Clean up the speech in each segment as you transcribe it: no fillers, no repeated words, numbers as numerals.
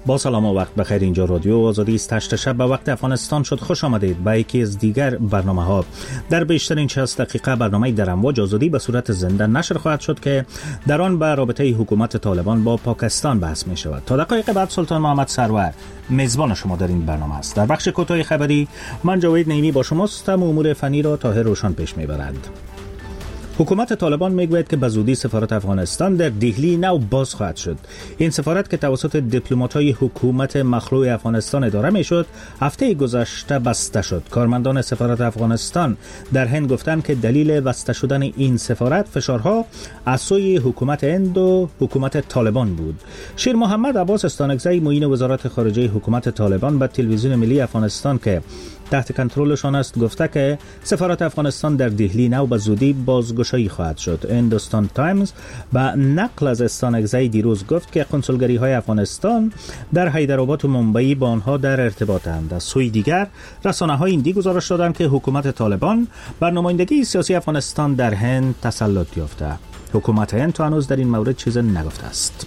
با سلام و وقت بخیر. اینجا رادیو آزادی است. 8 شب به وقت افغانستان شد. خوش آمدید به یکی از دیگر برنامه‌ها. در بیشترین 60 دقیقه برنامه در امواج آزادی به صورت زنده نشر خواهد شد که در آن به رابطه حکومت طالبان با پاکستان بحث می شود. تا دقایق بعد سلطان محمد سرور میزبان شما در این برنامه است. در بخش کوتاه خبری من جاوید نعیمی با شماست. امور فنی را طاهر روشن پیش میبرد. حکومت طالبان میگوید که به زودی سفارت افغانستان در دهلی نو باز خواهد شد. این سفارت که توسط دیپلمات‌های حکومت مخلوع افغانستان اداره میشد، هفته گذشته بسته شد. کارمندان سفارت افغانستان در هند گفتند که دلیل بسته شدن این سفارت فشارها از سوی حکومت هند و حکومت طالبان بود. شیر محمد عباس استانکزی معین وزارت خارجه حکومت طالبان به تلویزیون ملی افغانستان که تحت کنترلشان است گفته که سفارت افغانستان در دهلی نو به زودی بازگشایی خواهد شد. هندوستان تایمز به نقل از استانکزی دیروز گفت که کنسولگری های افغانستان در حیدرآباد و ممبئی با آنها در ارتباطند. از سوی دیگر رسانه های هندی گزارش دادند که حکومت طالبان بر نمایندگی سیاسی افغانستان در هند تسلط یافته. حکومت هند تا هنوز در این مورد چیزی نگفته است.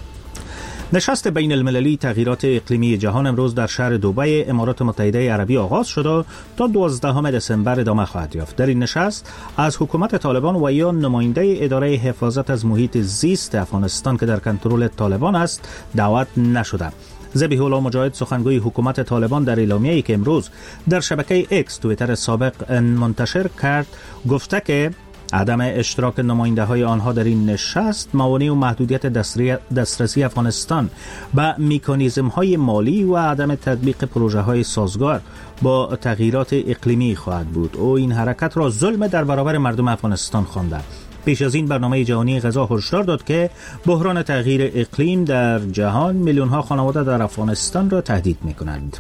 نشست بین المللی تغییرات اقلیمی جهان امروز در شهر دبی امارات متحده عربی آغاز شده تا 12 دسامبر ادامه خواهد یافت. در این نشست از حکومت طالبان و یا نماینده اداره حفاظت از محیط زیست افغانستان که در کنترل طالبان است دعوت نشده. ذبیح الله مجاهد سخنگوی حکومت طالبان در اعلامیه‌ای که امروز در شبکه اکس توییتر سابق منتشر کرد گفته که عدم اشتراک نماینده های آنها در این نشست موانع و محدودیت دسترسی افغانستان به مکانیزم های مالی و عدم تطبیق پروژه های سازگار با تغییرات اقلیمی خواهد بود. او این حرکت را ظلم در برابر مردم افغانستان خوانده. پیش از این برنامه جهانی غذا هشدار داد که بحران تغییر اقلیم در جهان میلیون ها خانواده در افغانستان را تهدید می‌کند.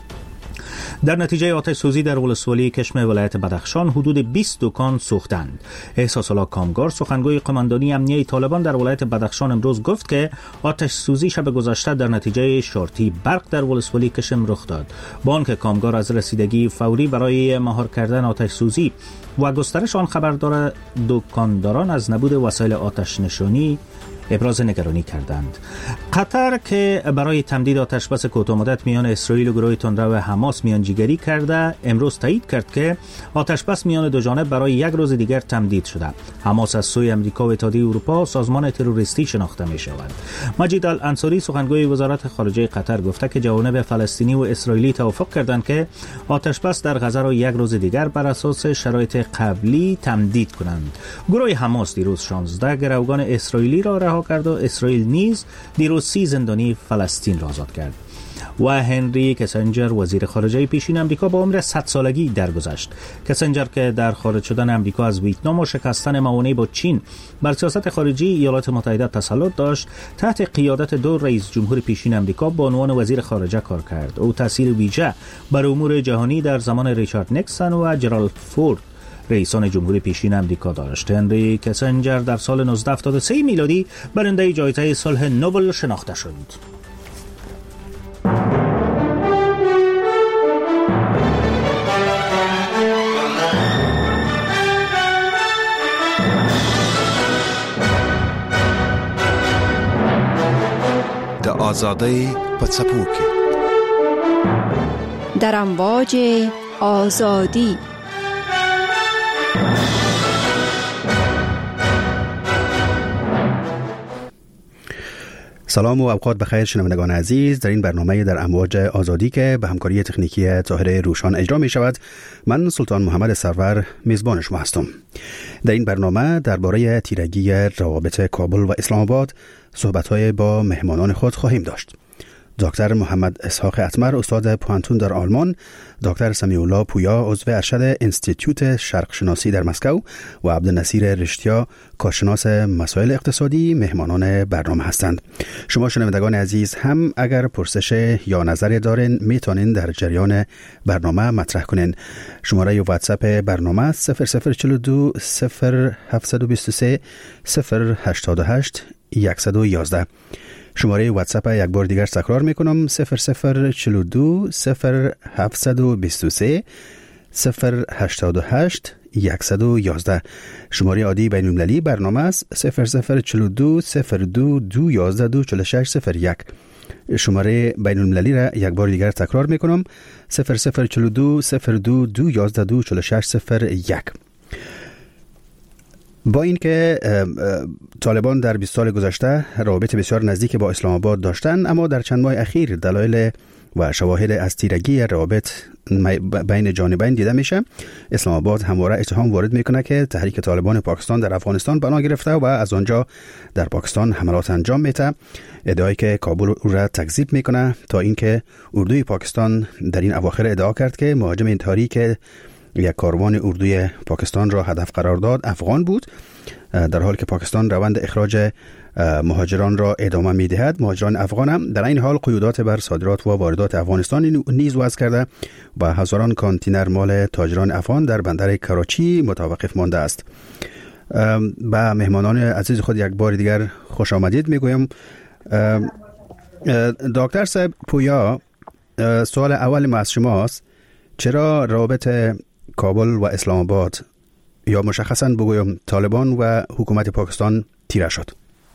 در نتیجه آتش سوزی در ولسوالی کشم ولایت بدخشان حدود 20 دکان سوختند. احساس الله کامگار سخنگوی قماندانی امنیه طالبان در ولایت بدخشان امروز گفت که آتش سوزی شب گذشته در نتیجه شارتی برق در ولسوالی کشم رخ داد. با آنکه کامگار از رسیدگی فوری برای مهار کردن آتش سوزی و گسترش آن خبر دارد، دکانداران از نبود وسایل آتش نشانی ابراز نگرانی کردند. قطر که برای تمدید آتشبس کوتاه‌مدت میان اسرائیل و گروه تندرو حماس میانجیگری کرده، امروز تایید کرد که آتشبس میان دو جانب برای یک روز دیگر تمدید شده. حماس از سوی امریکا و اتحادیه اروپا سازمان تروریستی شناخته می شود. مجید الانصاری سخنگوی وزارت خارجه قطر گفته که جوانب فلسطینی و اسرائیلی توافق کردند که آتشبس در غزه را یک روز دیگر بر اساس شرایط قبلی تمدید کنند. گروه حماس دیروز 16 گروگان اسرائیلی را کرد و اسرائیل نیز دیروز 30 زندانی فلسطین را آزاد کرد. و هنری کسنجر وزیر خارجه پیشین امریکا با عمر 100 سالگی درگذشت. کسنجر که در خارج شدن امریکا از ویتنام و شکستن موانع با چین بر سیاست خارجی ایالات متحده تسلط داشت، تحت قیادت دو رئیس جمهور پیشین امریکا به عنوان وزیر خارجه کار کرد. او تاثیر ویژه بر امور جهانی در زمان ریچارد نیکسون و جرالد فورد رئیسان جمهوری پیشین امریکا داشت. هنری کسنجر در سال 1973 میلادی برنده جایزه صلح نوبل شناخته شد. د آزادی په څپو کې در امواج آزادی. سلام و اوقات بخیر شنوندگان عزیز. در این برنامه در امواج آزادی که به همکاری تکنیکی طاهر روشن اجرا می شود، من سلطان محمد سرور میزبان شما هستم. در این برنامه درباره تیرگی روابط کابل و اسلام آباد صحبت‌های با مهمانان خود خواهیم داشت. دکتر محمد اسحاق اتمر استاد پوانتون در آلمان، دکتر سمیع الله پویا عضو ارشد انستیتوت شرق شناسی در مسکو و عبدالنصیر رشتیا کارشناس مسائل اقتصادی مهمانان برنامه هستند. شما شنوندگان عزیز هم اگر پرسش یا نظری دارین میتونین در جریان برنامه مطرح کنین. شماره واتساپ برنامه 0042 0723 088 111. شماره واتساپ یک بار دیگر تکرار میکنم 0042 0723 088 111. شماره عادی بین المللی برنامه است 0042 02 211 246 01. شماره بین المللی را یک بار دیگر تکرار میکنم: 0042 022 11 46 01. با اینکه طالبان در 20 سال گذشته روابط بسیار نزدیک با اسلام آباد داشتند، اما در چند ماه اخیر دلایل و شواهد از تیرگی روابط بین جانبین دیده میشه. اسلام آباد همواره اتهام وارد میکنه که تحریک طالبان پاکستان در افغانستان بنا گرفته و از آنجا در پاکستان حملات انجام میده. ادعایی که کابل او را تکذیب میکنه، تا اینکه اردوی پاکستان در این اواخر ادعا کرد که مهاجم این تحریک یک کاروان اردوی پاکستان را هدف قرار داد افغان بود، در حالی که پاکستان روند اخراج مهاجران را ادامه می‌دهد. مهاجران افغان هم در این حال قیودات بر صادرات و واردات افغانستان نیز وضع کرده و هزاران کانتینر مال تاجران افغان در بندر کراچی متوقف مانده است. به مهمانان عزیز خود یک بار دیگر خوش آمدید میگویم. دکتر صاحب پویا، سوال اول ما از شماست: چرا روابط کابل و اسلام آباد، یا مشخصاً بگویم طالبان و حکومت پاکستان، تیره شد؟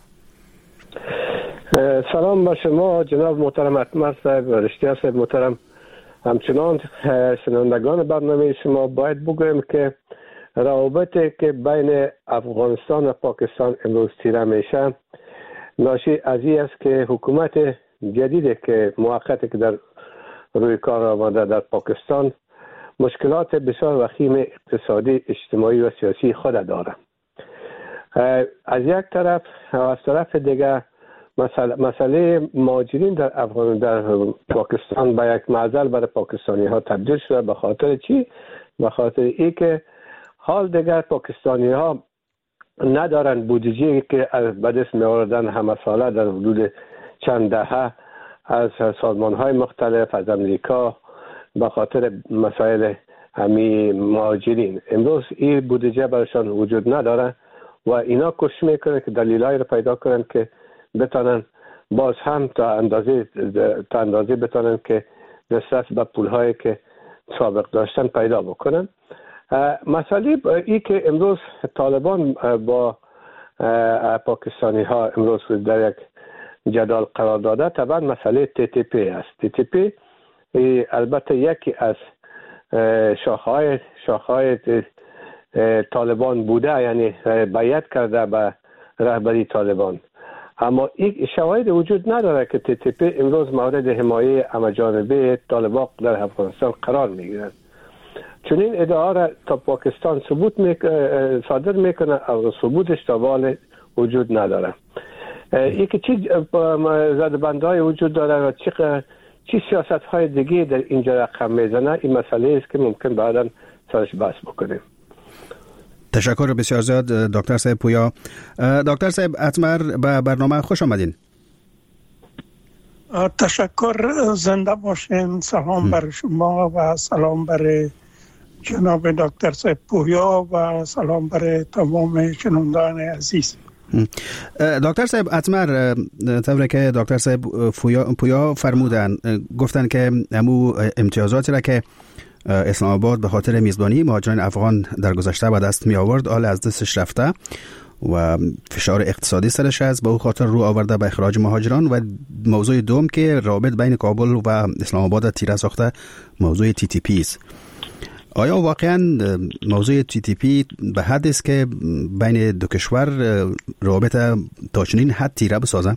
سلام با شما جناب محترم اطمر صاحب و رشتیار صاحب محترم. همچنان شنوندگان برنامه شما باید بگویم که روابطی که بین افغانستان و پاکستان امروز تیره میشه ناشی از این است که حکومت جدیدی که موقتی که در روی کار آمده در پاکستان مشکلات بسیار وخیم اقتصادی، اجتماعی و سیاسی خود داره. از یک طرف و از طرف دیگر مسئله مهاجرین در پاکستان به یک معضل برای پاکستانی ها تبدیل شده. به خاطر چی؟ به خاطر ای که حال دیگر پاکستانی ها ندارن بودجه که به دست می آوردن همه ساله در حدود چند دهه از سازمان های مختلف، از امریکا، به خاطر مسائل همی مهاجرین. امروز این بودجه برایشان وجود نداره و اینا کوشش میکنن که دلایلی رو پیدا کنن که بتونن باز هم تا اندازه بتونن که دسترس به پولهایی که سابق داشتن پیدا بکنن. مسئله ای که امروز طالبان با پاکستانی ها امروز در یک جدال قرار داده طبعا مسئله TTP است. TTP البته یکی از شاخه‌های طالبان بوده، یعنی بیعت کرده به رهبری طالبان، اما این شواهد وجود نداره که TTP امروز مورد حمایه همه‌جانبه طالبان در افغانستان قرار میگیرد. چون این ادعا را تا پاکستان صادر میکنه و ثبوتش تا حال وجود نداره. یکی چی زدبندهای وجود داره و چی سیاست های دیگه در اینجا رقم میزنه، این مسئله است که ممکن بعدا سرش بحث بکنیم. تشکر بسیار زیاد دکتر صاحب پویا. دکتر صاحب اطمر، به برنامه خوش آمدین. تشکر، زنده باشین. سلام بر شما و سلام بر جناب دکتر صاحب پویا و سلام بر تمام شنوندگان عزیز. دکتر صاحب اطمر، طوری که دکتر صاحب پویا فرمودن، گفتن که امو امتیازاتی را که اسلام آباد به خاطر میزبانی مهاجران افغان در گذشته به دست می آورد حال از دستش رفته و فشار اقتصادی سرش است، به او خاطر رو آورده به اخراج مهاجران. و موضوع دوم که روابط بین کابل و اسلام آباد تیره ساخته موضوع TTP است. آیا واقعا موضوع TTP به حد است که بین دو کشور روابط تا چنین حد تیره بسازه؟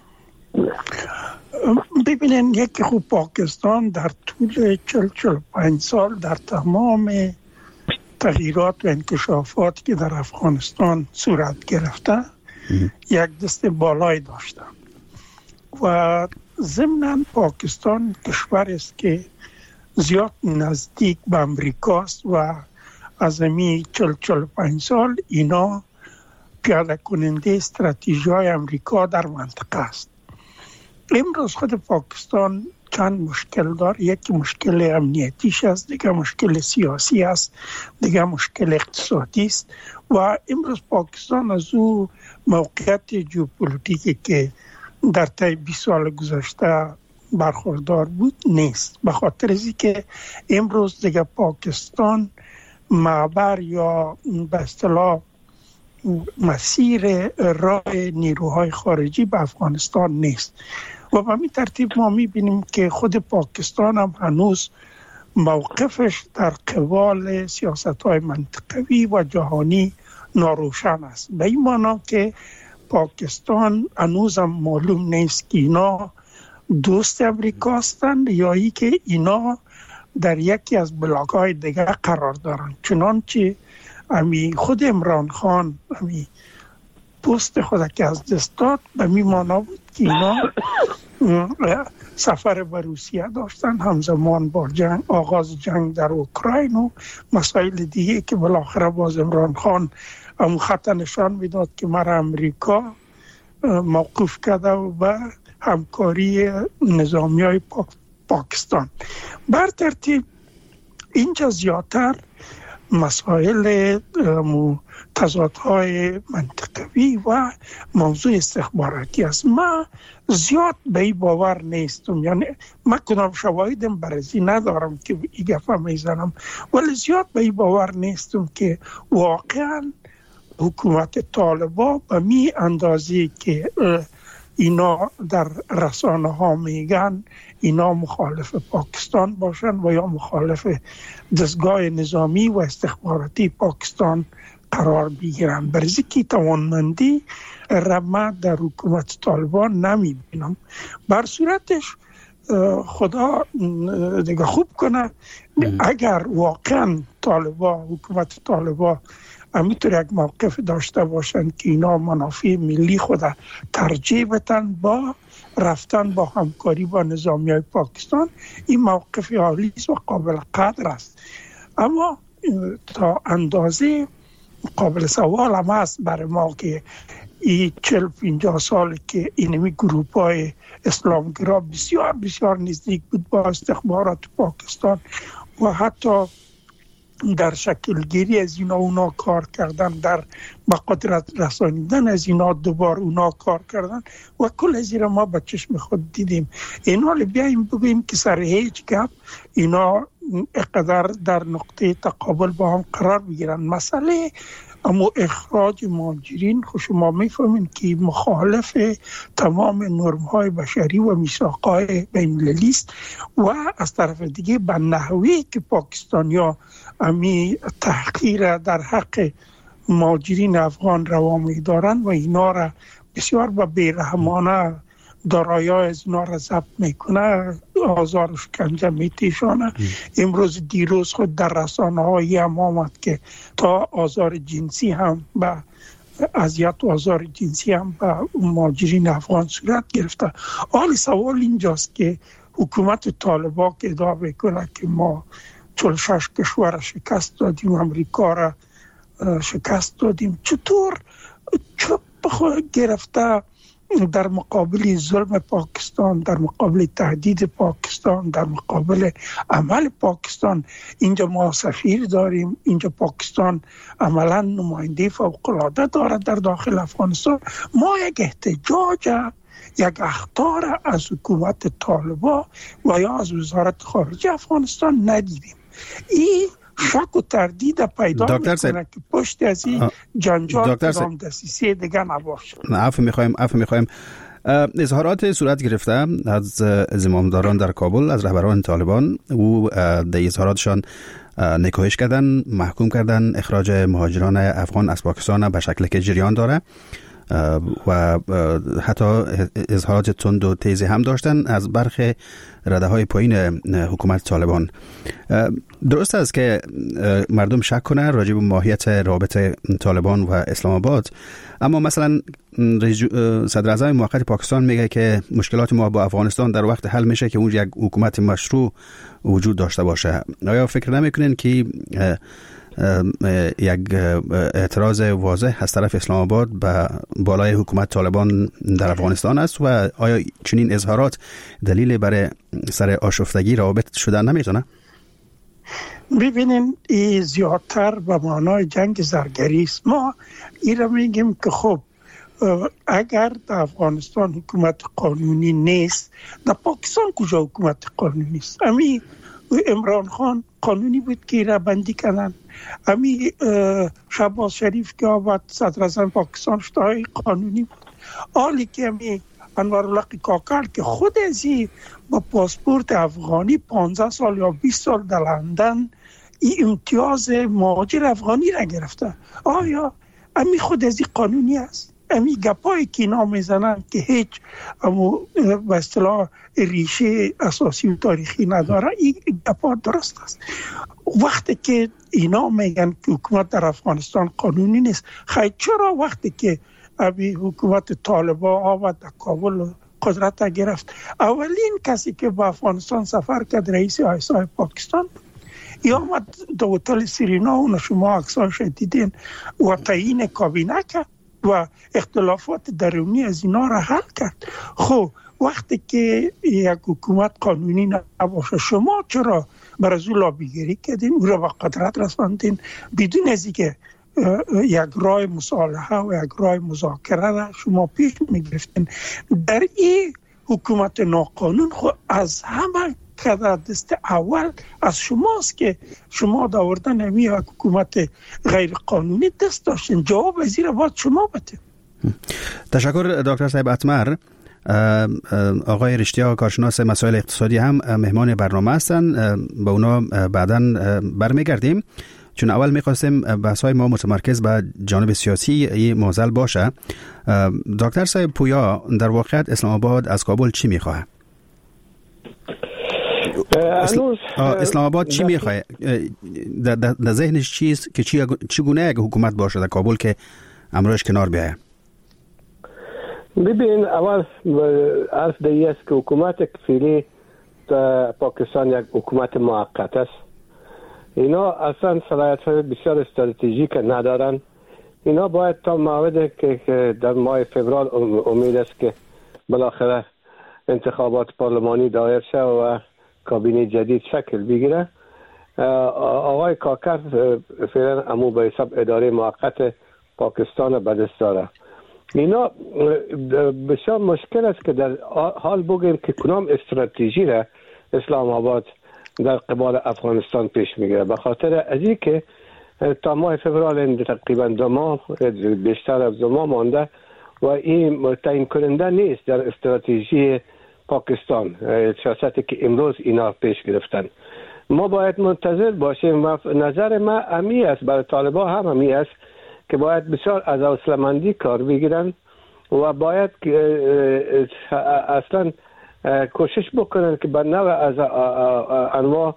ببینین، یکی خوب پاکستان در طول 45 سال در تمام تغییرات و انکشافات که در افغانستان صورت گرفته یک دست بالای داشته و ضمناً پاکستان کشور است که زیاد نزدیک به امریکاست و از امی 45 سال اینا پیاده کننده استراتژی های امریکا در منطقه است. امروز خود پاکستان چند مشکل داره. یکی مشکل امنیتیش است، دیگه مشکل سیاسی است، دیگه مشکل اقتصادی است و امروز پاکستان از او موقعیت ژئوپلیتیکی که در طی 20 سال گذشته برخوردار بود نیست. به خاطر از اینکه امروز دیگه پاکستان معبر یا به اصطلاح مسیر راه نیروهای خارجی به افغانستان نیست و به همین ترتیب ما میبینیم که خود پاکستان هم هنوز موقفش در قبال سیاست‌های منطقوی و جهانی ناروشن است. به این معنا که پاکستان هنوز هم معلوم نیست که اینا دوست امریکا هستند یا ای که اینا در یکی از بلاک‌های دیگه قرار دارند. چنانچه خود عمران خان پست خود که از دست داد به می معنا بود که اینا سفر به روسیه داشتن همزمان با آغاز جنگ در اوکراین و مسائل دیگه که بالاخره باز عمران خان خط نشان میداد که مرا امریکا موقوف کرده و به همکاری نظامی های پاکستان. بر ترتیب اینجا زیادتر مسائل تضادهای منطقوی و موضوع استخباراتی است. من زیاد به این باور نیستم، یعنی من کدام شواهدم برزی ندارم که این گفه میزنم، ولی زیاد به این باور نیستم که واقعا حکومت طالبان به می اندازه که اینا در رسانه ها میگن اینا مخالف پاکستان باشن و یا مخالف دستگاه نظامی و استخباراتی پاکستان قرار بگیرن. برزی که توانمندی رمه در حکومت طالبان نمیبینم. بر صورتش خدا دیگه خوب کنه اگر واقعا حکومت طالبان همینطور یک موقف داشته باشن که اینا منافع ملی خود ترجیح بدن با رفتن با همکاری با نظامی های پاکستان، این موقف عالی و قابل قدر است. اما تا اندازه قابل سوال هم است برای ما که این 40-50 سال که اینمی گروپ های اسلامگرا بسیار بسیار نزدیک بود با استخبارات پاکستان و حتی در شکل گیری از اینا اونا کار کردن، در با قدرت رسانیدن از اینا دوبار اونا کار کردن و کل از اینا ما با چشم خود دیدیم. اینا بیاییم بگوییم که سر هیچ گپ اینا اقدر در نقطه تقابل با هم قرار بگیرن. مسئله اما اخراج مهاجرین شما میفهمین که مخالف تمام نرم‌های بشری و میثاق‌های بین‌المللی است و از طرف دیگه به نحوی که پاکستانیا امی تحقیر در حق مهاجرین افغان روا می‌دارن و اینا را بسیار با بی‌رحمانه دارایی‌های از اینا را ضبط میکنه، آزار و شکنجه میتیشانه. امروز دیروز خود در رسانه‌های هم آمد که تا آزار جنسی هم به اذیت و آزار جنسی هم به مهاجرین افغان صورت گرفته. حالی سوال اینجاست که حکومت طالبان که ادعا میکنه که ما 46 کشور شکست دادیم، امریکا را شکست دادیم، چطور چپ گرفته در مقابل ظلم پاکستان، در مقابل تهدید پاکستان، در مقابل عمل پاکستان؟ اینجا ما سفیر داریم، اینجا پاکستان عملا نماینده فوق‌العاده داره در داخل افغانستان. ما یک احتجاج، یک اخطار از حکومت طالبان و یا از وزارت خارجه افغانستان ندیدیم. این شک و تردید پیدا میکنه که پشت از این جنجال کدام دسیسه دیگه نباشه. عفو میخوایم اظهارات صورت گرفته از زمامداران در کابل، از رهبران طالبان. او در اظهاراتشان نکوهش کردن، محکوم کردن اخراج مهاجران افغان از پاکستان به شکلی که جریان داره و حتی اظهارات تند و تیزی هم داشتن از برخی رده های پایین حکومت طالبان. درست است که مردم شک کنه راجع به ماهیت رابط طالبان و اسلام آباد، اما مثلا صدر اعظم موقت پاکستان میگه که مشکلات ما با افغانستان در وقت حل میشه که اون یک حکومت مشروع وجود داشته باشه. آیا فکر نمیکنین که یک اعتراض واضح از طرف اسلام آباد به بالای حکومت طالبان در افغانستان است و آیا چنین اظهارات دلیل برای سر آشفتگی روابط شدن نمیتونه؟ ببینین این زیادتر به معنای جنگ زرگری است. ما این را میگیم که خب اگر در افغانستان حکومت قانونی نیست، در پاکستان کجا حکومت قانونی است؟ امی عمران خان قانونی بود که را بندی کردن. امی شهباز شریف که آمد صدر اعظم پاکستان شد قانونی بود. حالی که امی انوارالله کاکر که خود ازی با پاسپورت افغانی 15 سال یا 20 سال در لندن این امتیاز مهاجر افغانی را گرفته. آیا امی خود ازی قانونی است؟ امی گپایی که اینا میزنن که هیچ به اصطلاح ریشه اساسی و تاریخی نداره، این گپا درست است. وقتی که اینا میگن که حکومت در افغانستان قانونی نیست، خیلی چرا وقتی که ابی حکومت طالبان آمد در کابل قدرت گرفت، اولین کسی که به افغانستان سفر کرد رئیس آیسای پاکستان بود. یا آمد در هتل سرینا و شما عکساش دیدین و تعیین کابینه کرد و اختلافات درونی از اینا را حل کرد. خب وقتی که یک حکومت قانونی نباشه، شما چرا بر از او لابیگری کردین، او را به قدرت رساندین بدون از اینکه یک راه مصالحه و یک راه مذاکره را شما پیش میگرفتین؟ در این حکومت ناقانون خود از همه که در دست اول از شماست که شما داوردن همی حکومت غیر قانونی دست داشتین. جواب از این را باید شما بدین. تشکر دکتر صاحب اتمر. آقای رشتیا کارشناس مسائل اقتصادی هم مهمان برنامه هستن، با اونا بعداً برمیگردیم، چون اول میخواستیم بحث‌های ما متمرکز به جانب سیاسی این موزل باشه. دکتر صاحب پویا، در واقعیت اسلام آباد از کابل چی میخواه؟ اسلام آباد چی میخواه؟ در ذهنش چیست که چگونه یک حکومت باشه در کابل که امروش کنار بیایه؟ ببین، اول عرض دیگه است که حکومت فعلی در پاکستان یک حکومت موقت است. اینا اصلا صلاحیت‌های بسیار استراتژیک ندارن. اینا باید تا موعد که در ماه فوریه امید است که بالاخره انتخابات پارلمانی دایر شد و کابینه جدید شکل بگیره. آقای کاکر فعلا امو به حساب اداره موقت پاکستان به دست داره. اینا بسیار مشکل است که در حال بگیم که کدام استراتژی را اسلام آباد در قبال افغانستان پیش میگیره. به خاطر از این که تا ماه فوریه تقریبا 2 ماه، بیشتر از 2 ماه مانده و این تعیین کننده نیست در استراتژی پاکستان، سیاستی که امروز اینا پیش گرفتن. ما باید منتظر باشیم و نظر ما امی است، برای طالبان هم امی است که باید بسیار از حوصله‌مندی کار بگیرن و باید اصلا کوشش بکنن که به نوع از انواع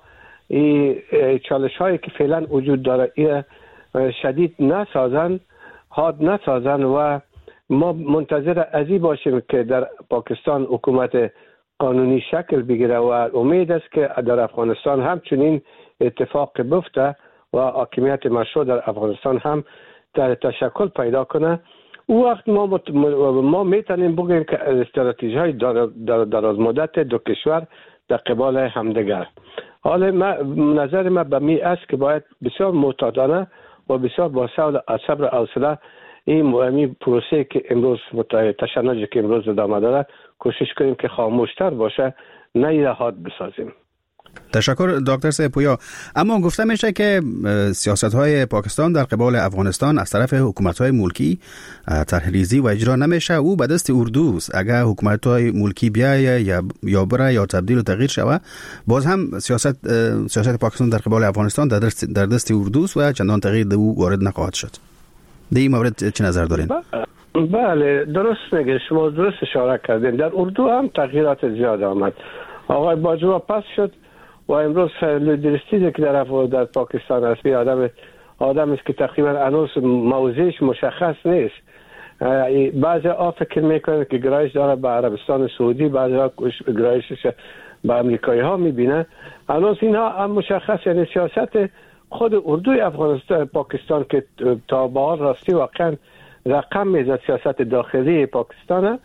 چالش هایی که فعلا وجود داره شدید نسازن، حاد نسازن و ما منتظر ازی باشیم که در پاکستان حکومت قانونی شکل بگیره و امید است که در افغانستان همچنین اتفاق بیفته و حاکمیت مشروع در افغانستان هم در تشکل پیدا کنه. او وقت ما میتونیم بگیم که استراتژی های دراز مدت دو کشور در قبال همدیگر. حالا نظر ما به می است که باید بسیار معتادانه و بسیار با صبر و حوصله این پروسه که امروز تشنجی که امروز ادامه داره کوشش کنیم که خاموشتر باشه، نه ایراد بسازیم. تشکر دکتر صاحب پویا. اما گفته میشه که سیاست‌های پاکستان در قبال افغانستان از طرف حکومت‌های ملکی طرح‌ریزی و اجرا نمیشه، او به دست اردوست. اگر حکومت‌های ملکی بیایه یا بره یا تبدیل و تغییر شوه، باز هم سیاست پاکستان در قبال افغانستان در دست اردوست و چندان تغییر در او وارد نخواهد شد. در این مورد چه نظر دارین؟ بله، درست میگه، شما درست اشاره کردین. در اردو هم تغییرات زیاد آمد. آقای باجوا پس شد و امروز لیدرستیزی که در پاکستان است، آدم است که تقریبا هنوز موضعش مشخص نیست. بعضی فکر میکنن که گرایش داره به عربستان سعودی، بعضی گرایشش به امریکایی ها میبینه. هنوز اینها هم مشخص، یعنی سیاست خود اردوی افغانستان پاکستان که تا به حال راستی واقعا رقم میزد سیاست داخلی پاکستان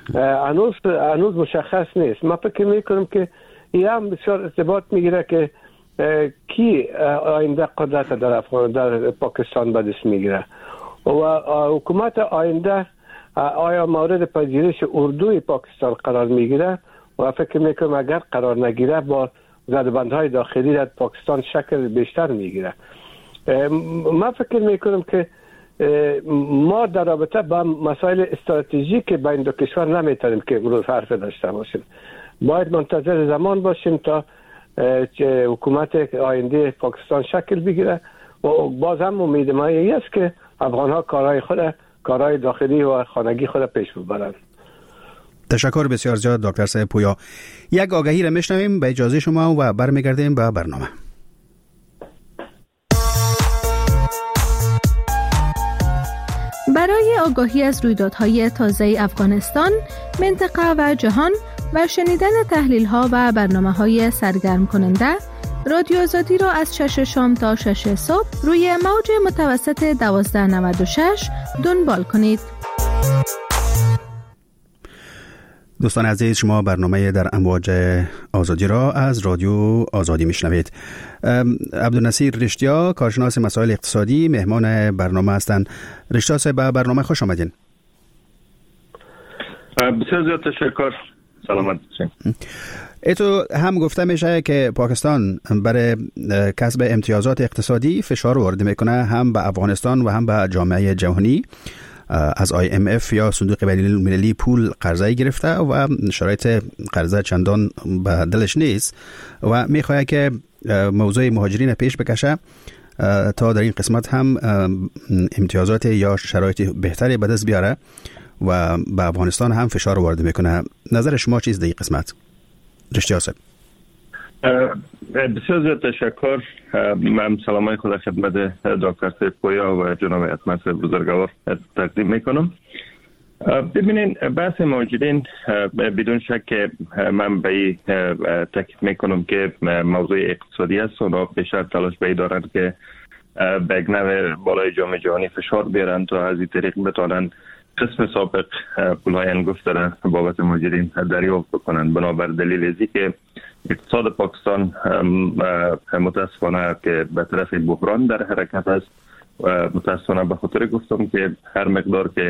هنوز مشخص نیست. ما فکر میکنم که این هم بسیار ارتباط میگیره که کی آینده قدرت در پاکستان به دست میگیره و حکومت آینده آیا مورد پذیرش اردوی پاکستان قرار میگیره و فکر میکنم اگر قرار نگیره با زدبندهای داخلی در پاکستان شکل بیشتر میگیره. من فکر میکنم که ما در رابطه با مسائل استراتژیک بین دو کشور نمیتونیم که امروز حرف داشته باشیم. باید منتظر زمان باشیم تا حکومت آینده پاکستان شکل بگیره و باز هم امید ما است که افغان ها کارهای داخلی و خانگی خود پیش ببرند. تشکر بسیار زیاد دکتر صاحب پویا. یک آگهی را میشنویم به اجازه شما و برمیگردیم به برنامه. برای آگاهی از رویدادهای تازه افغانستان، منطقه و جهان و شنیدن تحلیل‌ها و برنامه‌های سرگرم کننده، رادیو آزادی را از 6 شام تا 6 صبح روی موج متوسط 1296 دنبال کنید. دوستان عزیز، شما برنامه در امواج آزادی را از رادیو آزادی میشنوید. عبدالنصیر رشتیا، کارشناس مسائل اقتصادی، مهمان برنامه هستند. رشتیا صاحب، به برنامه خوش آمدین. بسیار زیاد تشکر. سلامت باشین. ایتو هم گفته میشه که پاکستان برای کسب امتیازات اقتصادی فشار وارد میکنه، هم به افغانستان و هم به جامعه جهانی. از IMF یا صندوق بین‌المللی پول قرضه گرفته و شرایط قرضه چندان به دلش نیست و میخواد که موضوع مهاجرین پیش بکشه تا در این قسمت هم امتیازات یا شرایط بهتری به دست بیاره و به افغانستان هم فشار وارد میکنه. نظر شما چیست در این قسمت؟ رشتیا صاحب. بسیار زیاد تشکر. من سلامای خود خدمت دکتر صاحب پویا و جناب اتمن صاحب بزرگوار تقدیم میکنم. ببینین، بحث مهاجرین بدون شک من به تاکید میکنم که موضوع اقتصادی است. اونا بیشتر تلاش به دارند که به یک نوع بالای جامعه جهانی فشار بیارن تا از این طریق بتوانند قسم سابق پولهای انگفت را بابت مهاجرین دریافت بکنند. بنابر دلیل ازی که اقتصاد پاکستان متاسفانه که به طرف بحران در حرکت است و متاسفانه به خاطر گفتم که هر مقدار که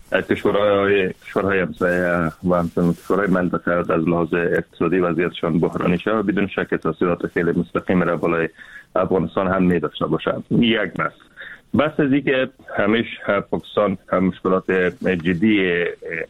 کشورهای همسایه و همچنین کشورهای منطقه از لحاظ اقتصادی وضعیتشان بحرانی شود، بدون شک تاثیرات خیلی مستقیم را بالای افغانستان هم می داشته باشد. یک بس از که همیش پاکستان مشکلات جدی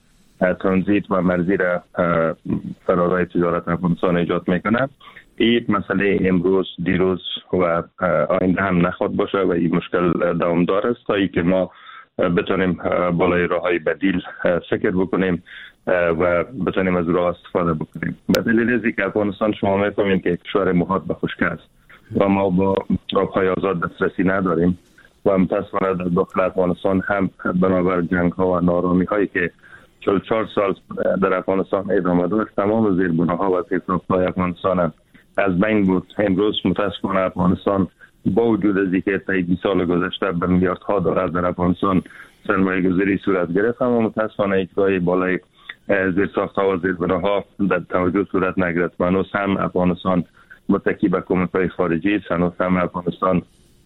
ترانزیت و مرزی را فرارای تجارت افغانستان ایجاد میکنه. این مسئله امروز، دیروز و آینده هم نخواهد باشه و این مشکل دوامدار است تا ای که ما بتونیم بالای راههای بدیل فکر بکنیم و بتونیم از راه استفاده بکنیم. به دلیل از اینکه افغانستان شما می‌فهمید که کشور محاط به خشکی است و ما با آب‌های آزاد دسترسی نداریم و متاسفانه در داخل افغانستان هم بنابر جنگ‌ها و نارامی‌هایی که 44 سال در افغانستان ادامه داشت، تمام زیربناها و پیشرفت‌های افغانستان از بین بود. امروز متاسفانه افغانستان با وجود از اینکه تا 20 سال گذشته به میلیاردها دلار در افغانستان سرمایه‌گذاری صورت گرفت، اما متاسفانه اجرای بالای زیرساخت‌ها و زیربناها در توجه صورت نگرفت. هنوز هم افغانستان متکی به کمک‌های خارجی است، هنوز هم افغانستان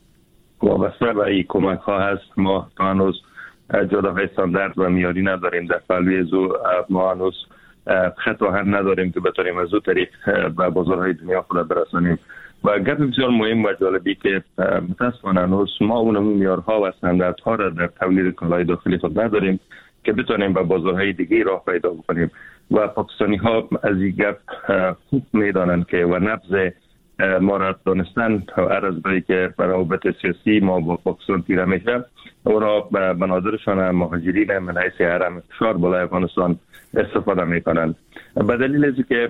وابسته به این کمک‌ها هست. ما هنوز جداهای استاندارد و معیاری نداریم در پهلوی زو. ما هنوز خط آهن نداریم که بتونیم از او طریق به بازارهای دنیا خود برسانیم. و گپ بسیار مهم و جالبی که متاسفانه هنوز ما اون معیارها و استانداردها را در تولید کالای داخلی خود نداریم که بتونیم به بازارهای دیگه راه پیدا بکنیم. و پاکستانی ها از این گپ خوب میدانند که و نبض ما را دانستن هر از برای که روابط سیاسی ما با پاکستان تیره میشه، اونا به نظرشان مهاجرین من حیث حرم فشار بالای افغانستان استفاده میکنند. به دلیل از که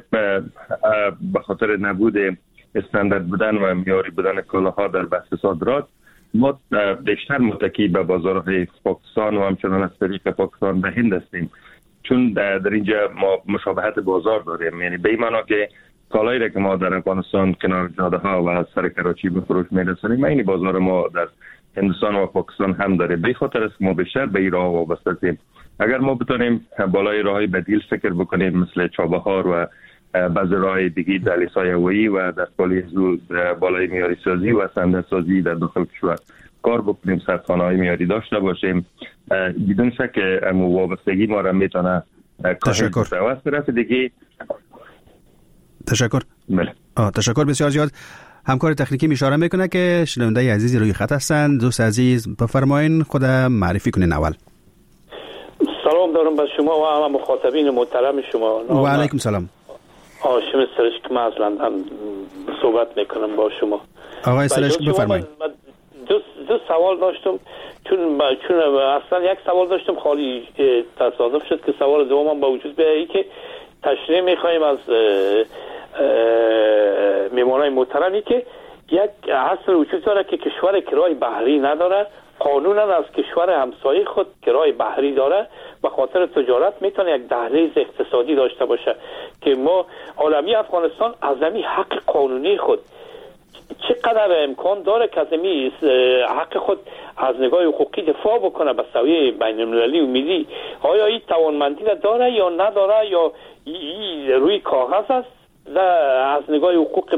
به خاطر نبود استاندارد بودن و معیاری بودن کالاها در بحث صادرات، ما بیشتر متکی به بازارهای پاکستان و همچنان از طریق پاکستان به هند هستیم، چون در اینجا ما مشابهت بازار داریم. یعنی به این معنا که کالایی را که ما در افغانستان کنار جاده ها و از سر کراچی به فروش می‌رسانیم، این بازار ما در هندوستان و پاکستان هم داره. به خاطر است ما بیشتر به این راه وابسته هستیم. اگر ما بتونیم بالای راههای بدیل فکر بکنیم مثل چابهار و بعضی راههای دیگه در لیسای هوایی و در پالی زو بالای معیاری سازی و استانداردسازی در داخل کشور کار بکنیم، سرخانه‌های معیاری داشته باشیم، بدون شک وابستگی ما را میتونه کاهش بده. و از طرف دیگه تشکر. بله. تشکر بسیار زیاد. همکار تکنیکی اشاره میکنه که شنونده عزیزی روی خط هستند. دوست عزیز بفرمایین، خود معرفی کنین اول. سلام دارم به شما و همه مخاطبین محترم شما. و علیکم سلام. هاشم سرشک، من از لندن صحبت میکنم با شما. آقای سرشک بفرمایید. دو سوال داشتم، چون اصلا یک سوال داشتم خالی تصادف شد که سوال دومم با وجود بیایی که تشریح میخوایم از میمانای محترمی که یک اصل وجود داره که کشور کرای بحری نداره، قانونا از کشور همسایه خود کرای بحری داره، به خاطر تجارت میتونه یک دهلیز اقتصادی داشته باشه که ما عالمی افغانستان از همین حق قانونی خود چقدر امکان داره که از همین حق خود از نگاه حقوقی دفاع بکنه به سویه بین المللی و ملی. آیا این توانمندی را داره یا نداره، یا روی کاغذ است از نگاه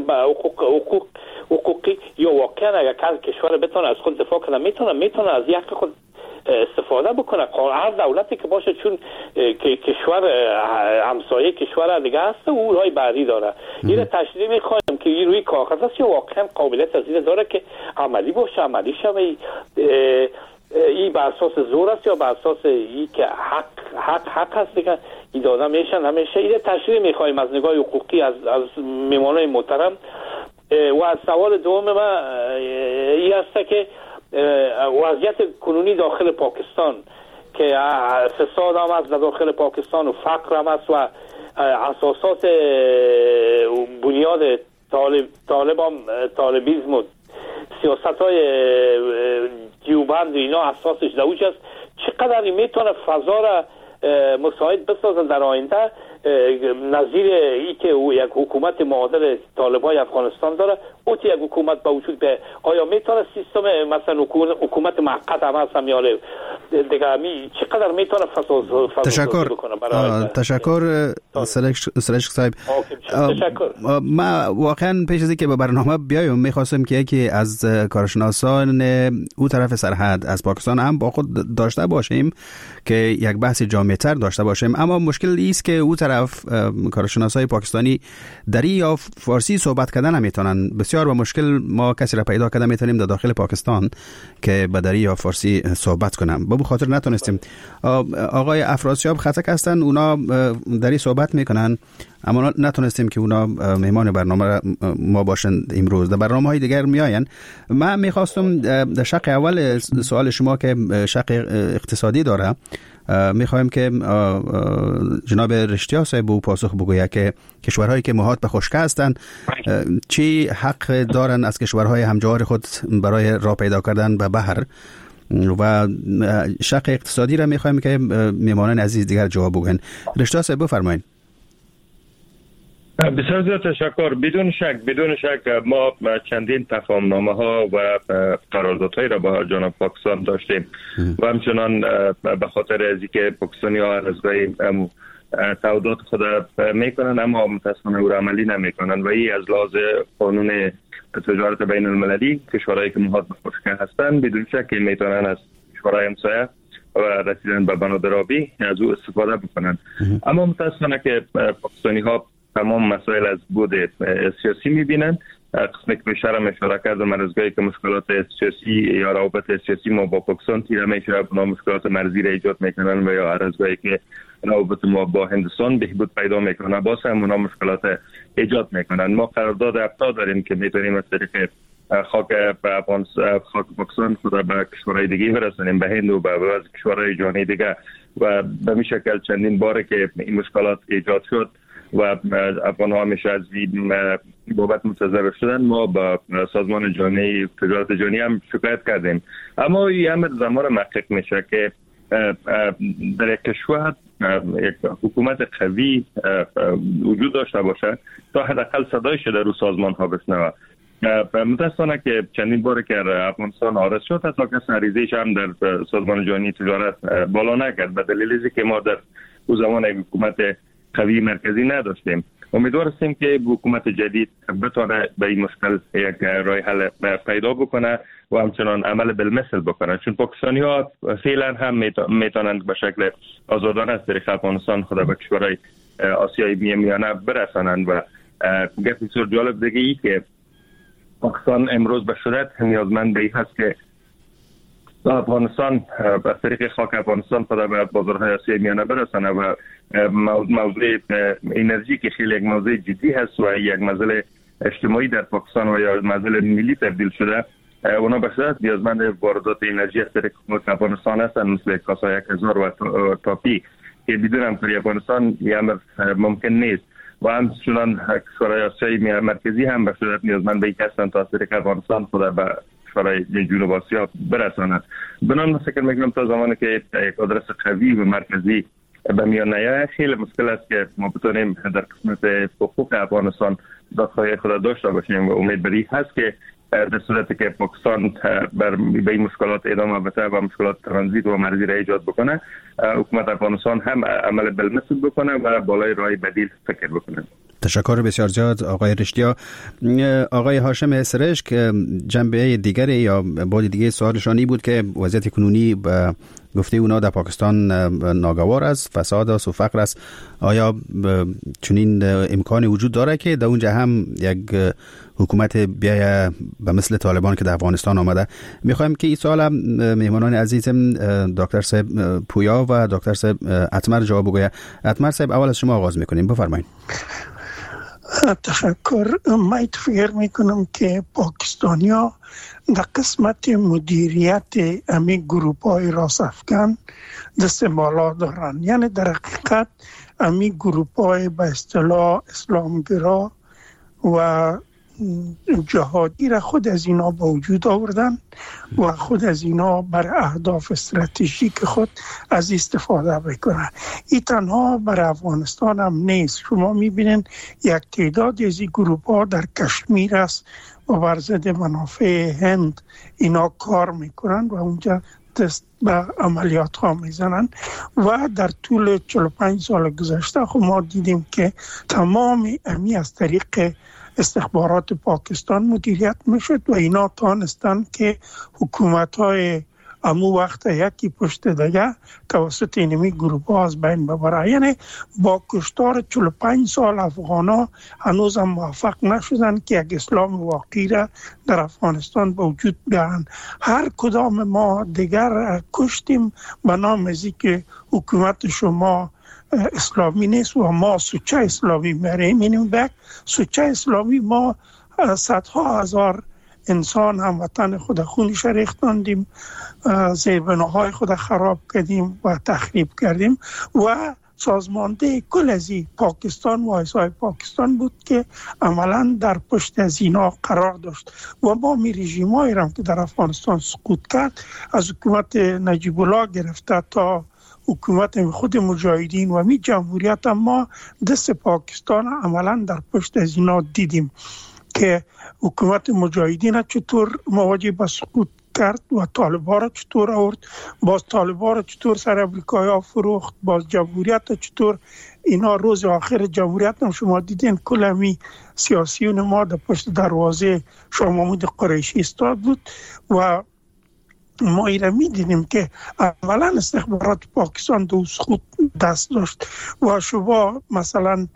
حقوقی، یا واقعا اگر کشور بتونه از خود دفاع کنه میتونه از حق خود استفاده بکنه. هر دولتی که باشه، چون کشور همسایه کشور دیگه هست او رای بحری داره. این تشریح میخوایم که این روی کاغذ است یا واقعا قابلیت از این داره که عملی باشه، عملی شوه. این بر اساس زور است یا بر اساس این که حق هست دیگه این داده میشن همیشه. این تشریح میخوایم از نگاه حقوقی از میمانای محترم. و از سوال دوم من این است که وضعیت کنونی داخل پاکستان که فساد هم از داخل پاکستان و فقر هم است و اساسات بنیاد طالبیزم و سیاست های دیوبند و اینا اساسش دوج است. چقدر میتونه فضا را مساعد بسازه در آینده نظیر ای که یک حکومت معادل طالبای افغانستان داره، او یک حکومت با وجود به آیا میتونه سیستم مثلا حکومت موقت هم هست هم یاره دیگه چقدر میتونه فضا بکنه برای تشکر سرشک صاحب. تشکر. ما واقعا پیش از اینکه به برنامه بیایم میخواستم که یکی از کارشناسان او طرف سرحد از پاکستان هم با خود داشته باشیم که یک بحث جامع‌تر داشته باشیم، اما مشکل است که او طرف کارشناسای پاکستانی دری یا فارسی صحبت کردن نمیتونن. بسیار با مشکل ما کسی را پیدا کردن میتونیم در داخل پاکستان که به دری یا فارسی صحبت کنم، به خاطر نتونستیم. آقای افراسیاب خطک هستن، اونا دری صحبت میکنن اما نتونستیم که اونا مهمان برنامه ما باشن امروز. در برنامه های دیگر میاین. من میخواستم در شق اول سوال شما که شق اقتصادی داره میخوایم که جناب رشتیا صاحب او پاسخ بگوید که کشورهایی که محاط به خشکی هستند چی حق دارن از کشورهای همجوار خود برای راه پیدا کردن به بحر، و شق اقتصادی را میخوایم که میمانان عزیز دیگر جواب بگن. رشتیا صاحب بفرمایید. بسیار زیاد تشکر. بدون شک ما چندین تفاهمنامه ها و قراردادهایی را با جناب پاکستان داشتیم و همچنان به خاطر از اینکه پاکستانی ها از تعهدات خود میکنن اما متاسفانه او را عملی نمیکنن و این از لحاظ قانون تجارت بین المللی کشورهایی که محاط به خشکی هستند بدون شک میتونن از کشورهای همسایه و رسیدن به بنادر آبی از او استفاده بکنن. اما متاسفانه که پاکستانی ها تمام مسائل از بود سیاسی میبینن. قسمی که بیشتر اشاره کردم مرزگاهی که مشکلات سیاسی یا روابط سیاسی ما با پاکستان تیره میشه، اونا مشکلات مرزی را ایجاد میکنن و یا مرزگاهی که روابط ما با هندوستان بهبود پیدا میکنه باز هم اونا مشکلات ایجاد میکنن. ما قرارداد افتا داریم که میتونیم از طریق خاک پاکستان خود به کشورهای دیگه برسونیم، به هند و به کشورهای جهانی دیگه، و به این شکل چندین باره که این مشکلات ایجاد شد و افغان ها همیشه از این بابت متضرر شدن ما با سازمان جهانی تجارت جهانی هم شکایت کردیم. اما این امر زمان محقق میشه که در یک کشور یک حکومت قوی وجود داشته باشه تا حداقل صدایش در رو سازمان ها بشنوه. متاسفانه که چندین باره که افغانستان عارض شد حتی کس عریضه‌اش هم در سازمان جهانی تجارت بالا نکرد به دلیل اینکه که ما در اون زمان یک حکومت قوی مرکزی نداشتیم. امیدوار هستیم که حکومت جدید بتونه به این مشکل یک راه حل پیدا بکنه و همچنان عمل بالمثل بکنه، چون پاکستانی ها فعلا هم میتونند به شکل آزادانه از طریق افغانستان خود به کشورهای آسیای میانه برسانند. و گفت بسیار جالب دیگه ای که پاکستان امروز به شدت نیازمند به این هست که افغانستان از طریق خاک افغانستان خود به بازارهای آسیای میانه برسانه و موضوع انرژی که خیلی یک موضوع جدی هست و یک مسئله اجتماعی در پاکستان و یا مسئله ملی تبدیل شده، اونا به شدت نیازمند واردات انرژی از طریق افغانستان هستند، مثل کاسا 1000 و تاپی که بدون همکاری افغانستان یه امر ممکن نیست و همچنان کشورهای آسیای مرکزی هم به شدت نیازمند به این هستند تا از طریق افغانستان خود به کشورهای جنوب آسیا برساند. بنابراین فکر میکنم تا زمانی که یک آدرس قوی و مرکزی به میان نیاید خیلی مشکل است که ما بتونیم در قسمت حقوق افغانستان دادخواهی خود داشته باشیم و امید بر این هست که در صورتی که پاکستان به این مشکلات ادامه بده و مشکلات ترانزیت و مرزی را ایجاد بکنه، حکومت افغانستان هم عمل بالمثل بکنه و بالای راه بدیل فکر بکنه. تشکر بسیار زیاد آقای رشتیا. آقای هاشم سرشک، جنبه دیگری یا بعد دیگه سوالشانی بود که وضعیت کنونی به گفته اونا در پاکستان ناگوار است، فساد است و فقر است. آیا چنین امکانی وجود داره که در اونجا هم یک حکومت بیایه به مثل طالبان که در افغانستان آمده؟ میخوایم که این سوال مهمانان عزیزم دکتر صاحب پویا و دکتر صاحب اتمر جواب بگوید. اتمر صاحب اول از شما آغاز میکنیم، بفرمایید. تشکر. من فکر میکنم که پاکستانیا در قسمت مدیریت امی گروپ های راست افکن دست بالا دارن. یعنی در حقیقت امی گروپ های به اصطلاح اسلامگرا و جهادی را خود از اینا با وجود آوردن و خود از اینا بر اهداف استراتژیک خود از استفاده بکنن. این تنها بر افغانستان هم نیست. شما میبینین یک تعداد از این گروپ ها در کشمیر است و بر ضد منافع هند اینا کار میکنن و اونجا دست به عملیات ها میزنن و در طول 45 سال گذشته خب ما دیدیم که تمام امی از طریق استخبارات پاکستان مدیریت میشد و اینا تانستن که حکومت های امو وقت یکی پشت دیگه توسط اینمی گروپ ها از بین ببره. یعنی با کشتار 45 سال افغانا هنوز هم موفق نشدن که یک اسلام واقعی را در افغانستان به وجود بیارن. هر کدام ما دیگر کشتیم به نام ازی که حکومت شما اسلامی نیست و ما سوچه اسلامی میریم. اینیم بک سوچه اسلامی ما صدها هزار انسان هم وطن خود خونش ریختاندیم، زیربناهای خود خراب کردیم و تخریب کردیم و سازمانده کل از پاکستان و ایسای پاکستان بود که عملا در پشت از اینا قرار داشت و ما می رژیم هایی هم که در افغانستان سقوط کرد، از حکومت نجیب الله گرفته تا حکومت خود مجاهدین و می جمهوریت ما دست پاکستان عملا در پشت از اینا دیدیم که حکومت مجاهدین چطور مواجه با سقوط کرد و طالبان را چطور آورد، باز طالبان را چطور سر امریکایی ها فروخت، باز جمهوریت چطور اینا روز آخر جمهوریت هم شما دیدین کلمی سیاسیون ما در پشت دروازه شاه محمود قریشی استاد بود و ما ایره می دیدیم که اولا استخبارات پاکستان دو سقوط دست داشت و شما مثلا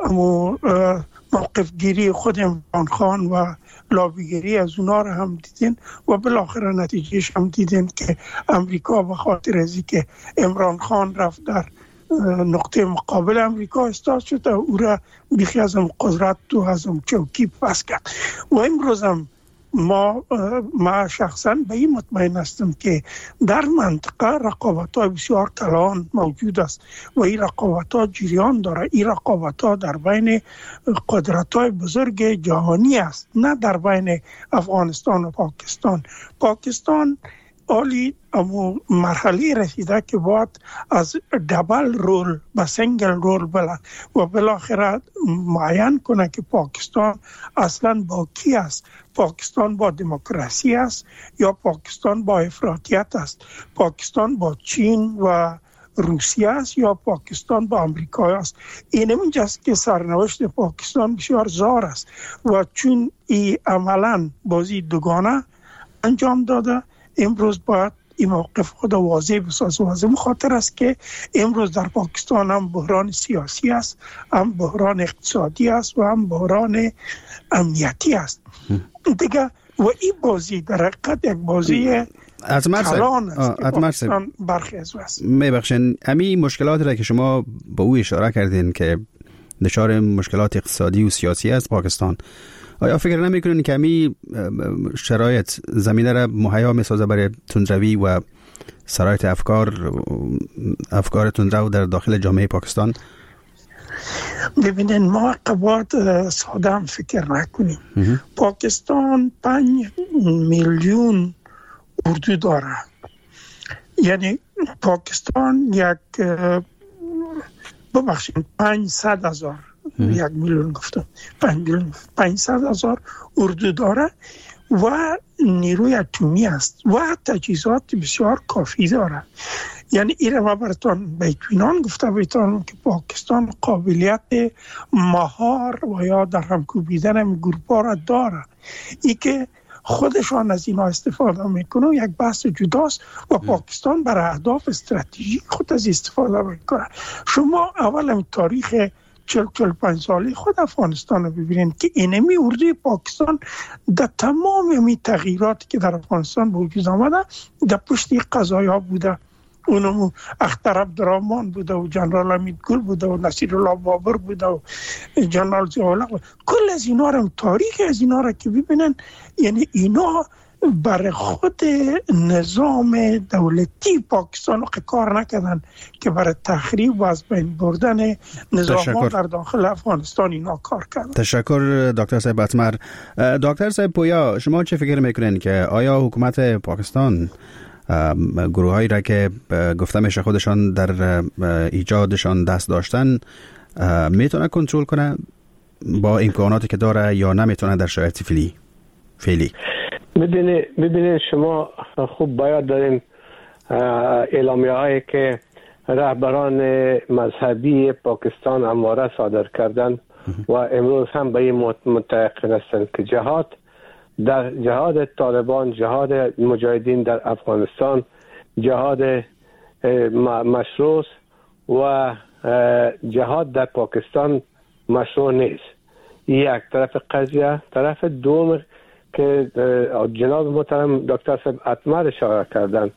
موقف گیری خود عمران خان و لابیگری از اونا رو هم دیدین و بالاخره نتیجهش هم دیدین که امریکا به خاطر ازی که عمران خان رفت در نقطه مقابل امریکا استاد شد و او را بیخی از قدرت تو از چوکی پس کرد. و امروز هم ما شخصا به این مطمئن هستم که در منطقه رقابت‌های بسیار کلان موجود است و این رقابت‌ها جریان داره. این رقابت‌ها در بین قدرت‌های بزرگ جهانی است، نه در بین افغانستان و پاکستان. پاکستان عالی مرحله رسیده که باید از دبل رول به سنگل رول بلند و بالاخره معین کنه که پاکستان اصلا با کی است. پاکستان با دموکراسی است یا پاکستان با افراطیت است، پاکستان با چین و روسیه است یا پاکستان با امریکا است. این همینجاست که سرنوشت پاکستان بسیار زار است و چون این عملا بازی دوگانه انجام داده، امروز باید این موقف خود واضح بسازه. واضح خاطر است که امروز در پاکستان هم بحران سیاسی است، هم بحران اقتصادی است و هم بحران امنیتی است دیگه. و این بازی در حقیقت یک بازی کلان است که پاکستان برخی از است. میبخشین امی مشکلاتی را که شما به او اشاره کردین که دچار مشکلات اقتصادی و سیاسی است پاکستان، آیا فکر نمیکنین که امی شرایط زمینه را مهیا میسازه برای تندروی و سرایت افکار تندرو در داخل جامعه پاکستان؟ ببینین ما قباد ساده هم فکر نکنیم. پاکستان 5 میلیون اردو داره. یعنی پاکستان یک 500,000 1 میلیون گفتم 500,000 اردو داره و نیروی اتمی است و تجهیزات بسیار کافی داره. یعنی این ما براتون به اطمینان گفته بیتون که پاکستان قابلیت مهار و یا در هم کوبیدن گروپ‌ها را داره. ای که خودشان از اینا استفاده میکنه یک بحث جداست و پاکستان برای اهداف استراتژیک خود از استفاده میکنه. شما اول تاریخ 45 سالی خود افغانستان رو ببینید که اینمی اردوی پاکستان در تمام امی تغییراتی که در افغانستان به وجود آمده در پشت قضایی ها بوده. اونمو اختر عبدالرحمن بوده و جنرال امیدگل بوده و نصیرالله بابر بوده و جنرال ضیاءالحق. کل از اینا رو تاریخ از اینا رو که ببینن، یعنی اینا برای خود نظام دولتی پاکستان کار نکردن که برای تخریب و از بین بردن نظام در داخل افغانستان اینا کار کردن. تشکر دکتر صاحب اتمر. دکتر صاحب پویا، شما چه فکر میکنین که آیا حکومت پاکستان گروه هایی را که گفته میشه خودشان در ایجادشان دست داشتن میتونه کنترل کنه با امکاناتی که داره یا نمیتونه در شرایط فعلی؟ ببینید شما خوب باید دارین اعلامیه هایی که رهبران مذهبی پاکستان همواره صادر کردن و امروز هم به این متيقن هستند که جهاد طالبان، جهاد مجاهدین در افغانستان جهاد مشروع و جهاد در پاکستان مشروع نیست. یک طرف قضیه. طرف دوم که جناب محترم دکتر صاحب اتمر اشاره کردن،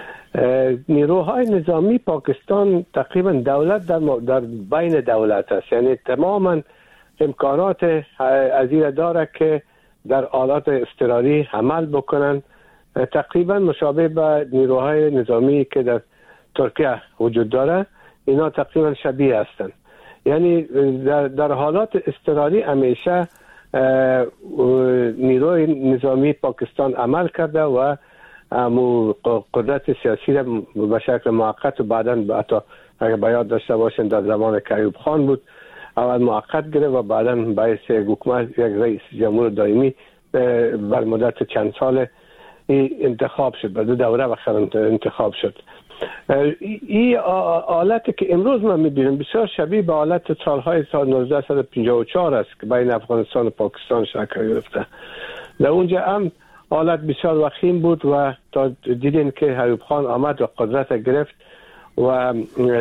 نیروهای نظامی پاکستان تقریبا دولت در بین دولت است. یعنی تماما امکانات از این داره که در آلات اضطراری عمل بکنن، تقریبا مشابه به نیروهای نظامی که در ترکیه وجود داره. اینا تقریبا شبیه هستند. یعنی در حالات اضطراری همیشه نیروی نظامی پاکستان عمل کرده و قدرت سیاسی را به شکل موقت و بعداً حتی اگر باید داشته باشین در زمان که ایوب خان بود اول موقت گرفت و بعداً باعث حکومت یک رئیس جمهور دائمی بر مدت چند سال انتخاب شد. بعد دوره بخیر انتخاب شد. این حالتی که امروز ما می‌بینیم بسیار شبیه به حالت سالهای سال 1954 است که بین افغانستان و پاکستان شکل گرفته. در اونجا هم حالت بسیار وخیم بود و تا دیدین که ایوب خان آمد و قدرت گرفت و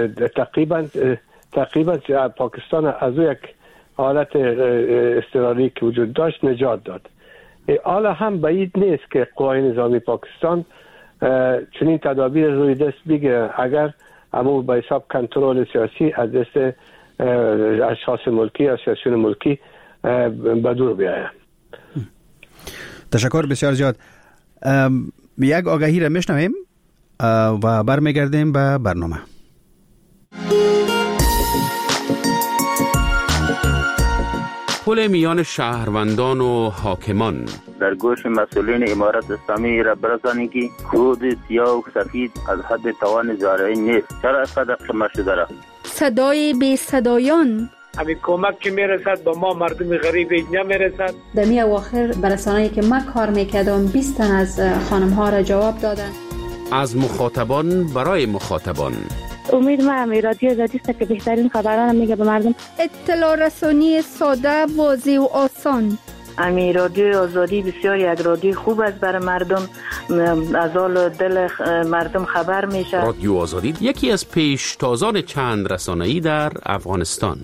تقریبا پاکستان از یک حالت اضطراری که وجود داشت نجات داد. حالا هم بعید نیست که قوای نظامی پاکستان چنین تدابیر روی دست بگیرن اگر اما به حساب کنترل سیاسی از دست اشخاص ملکی یا سیاسیون ملکی به دور بیاید. تشکر بسیار زیاد. یک آگهی را میشنویم و برمیگردیم به برنامه. پل میان شهروندان و حاکمان در گوش مسئولین امارت اسلامی را برسانید که کود سیاه و سفید از حد توان زارعی نیست. چرا اینقدر قیمت شده را؟ صدای بی صدایان، همین کمک که میرسد به ما مردم غریب اینجا میرسد. در می اواخر برسانه‌ای که من کار میکردم 20 تن از خانم ها را جواب دادن. از مخاطبان برای مخاطبان. امید من رادیو آزادی است که بهترین خبران میگه به مردم. اطلاع رسانی ساده، واضح و آسان. امی رادیو آزادی بسیار یک رادیو خوب است برای مردم، از حال دل مردم خبر میشه. رادیو آزادی یکی از پیشتازان چند رسانه‌ای در افغانستان.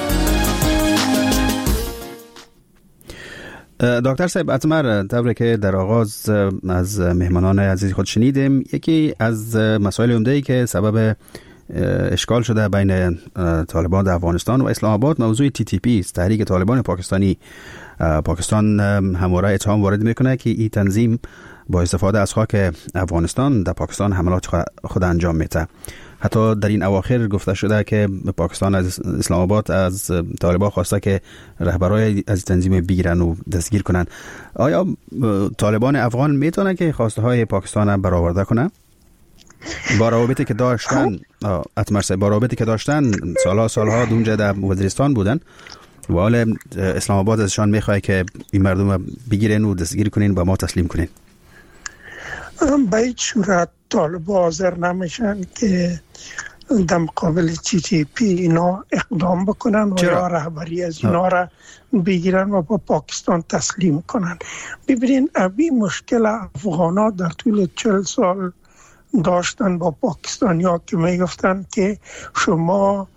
دکتر صاحب اتمر، طوری که در آغاز از مهمانان عزیز خود شنیدیم، یکی از مسائل عمده‌ای که سبب اشکال شده بین طالبان در افغانستان و اسلام آباد موضوع TTP است، تحریک طالبان پاکستانی. پاکستان همواره اتهام وارد میکنه که این تنظیم با استفاده از خاک افغانستان در پاکستان حملات خود انجام میده. حتی در این اواخر گفته شده که پاکستان از اسلام آباد از طالبان خواسته که رهبرای از تنظیم بگیرن و دستگیر کنن. آیا طالبان افغان میتونه که خواسته های پاکستان برآورده کنه؟ با روابطی که داشتن با روابطی که داشتن سالها اونجا در وزیرستان بودن و حال اسلام آباد ازشان میخواه که این مردم بگیرن و دستگیر کنین با ما تسلیم کنین. به هیچ صورت طالبان حاضر نمیشن که در مقابل TTP اینا اقدام بکنن و یا رهبری از اینا را بگیرن و با پاکستان تسلیم کنن. ببینین ابی مشکل افغانا در طول 40 سال داشتن با پاکستانیا که میگفتن که شما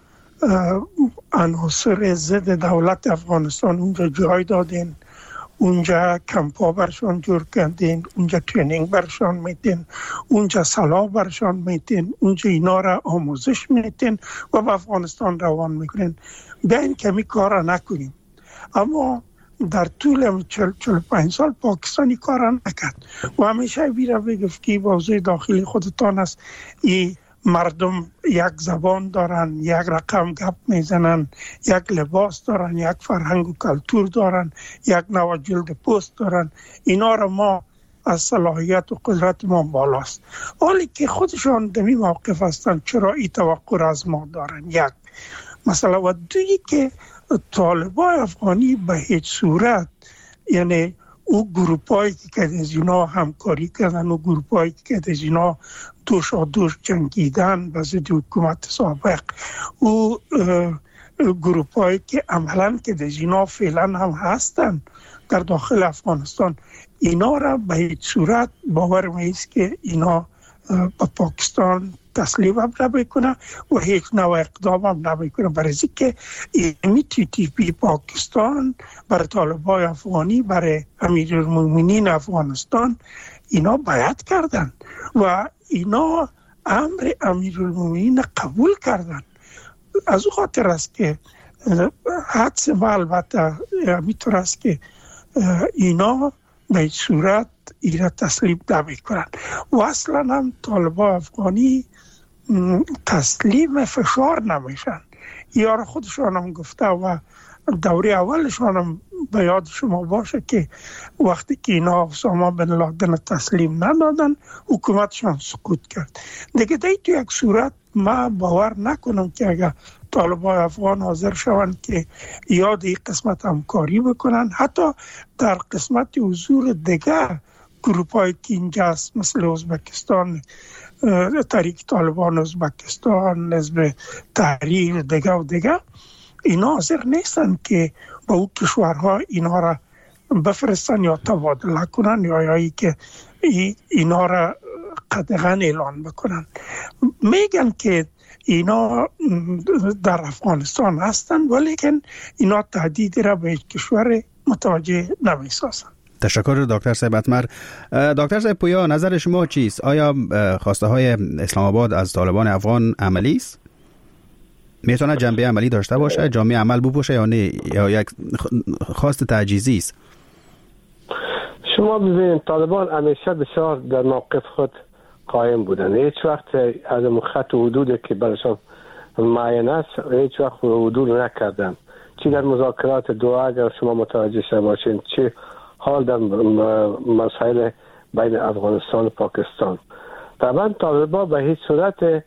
عناصر ضد دولت افغانستان اونجا جای دادین، اونجا کمپا برشان جور کردین، اونجا ترینینگ برشان میتین، اونجا سلاح برشان میتین، اونجا اینا را آموزش میتین و به افغانستان روان میکنین. بیاین کمی کار را نکنیم. اما در طول 45 سال پاکستانی کار را نکرد و همیشه بیره بگفت که موضوع داخلی خودتان است. این مردم یک زبان دارن، یک رقم گپ میزنن، یک لباس دارن، یک فرهنگ و کلتور دارن، یک نوع جلد پوست دارن. اینا را ما از صلاحیت و قدرت ما بالاست. حالی که خودشان دمی موقف هستن چرا این توقع را از ما دارن؟ یک مثلا و دویی که طالبان افغانی به هیچ صورت، یعنی او گروپایی که از اینا همکاری کردن و گروپایی که از اینا دوش جنگیدن به ضد حکومت سابق، او گروپایی که عملاً که از اینا فعلا هم هستن در داخل افغانستان، اینا را به هیچ صورت باور نیست که اینا به پاکستان تسلیم هم نمیکنه و هیچ نوع اقدام هم نمیکنه. برای که این TTP پاکستان برای طالبان افغانی، برای امیرالمومنین افغانستان اینا بیعت کردن و اینا امر امیرالمومنین قبول کردن. از او خاطر است که حدس ما البته میتونه است که اینا به صورت اینا تسلیم نمیکنن و اصلا هم طالبان افغانی تسلیم فشار نمیشن. یار خودشان هم گفته و دوره اولشان هم به یاد شما باشه که وقتی که اینا اسامه بن لادن تسلیم ندادن حکومتشان سقوط کرد. دیگه تو یک صورت ما باور نکنم که اگر طالبان افغان حاضر شوند که یاد این قسمت همکاری بکنن، حتی در قسمت حضور دیگر گروپایی که اینجاست مثل ازبکستان، تحریک طالبان ازبکستان، حزب تحریر دیگه اینا حاضر نیستن که با او کشورها اینا را بفرستن یا تبادله کنن یا ای که اینا را قدغن اعلان بکنن. میگن که اینا در افغانستان هستن ولیکن اینا تهدیدی را به کشور متوجه نمیسازن. تشکر دکتر صاحب اتمر. دکتر صاحب پویا، نظر شما چیست؟ آیا خواسته های اسلام آباد از طالبان افغان عملی است؟ میتونه جنبه عملی داشته باشه، جامعه عمل بپوشه یا نه، یا یک خواست تعجیزی است؟ شما ببینید طالبان همیشه بسیار در موقف خود قائم بودن. هیچ وقت از خط و حدودی که برشان معین است هیچ وقت حدود نکردن. چی در مذاکرات دوحه اگر شما متوجه شده باشین، چی حال در مسائل بین افغانستان و پاکستان. طبعا طالبان به هیچ صورت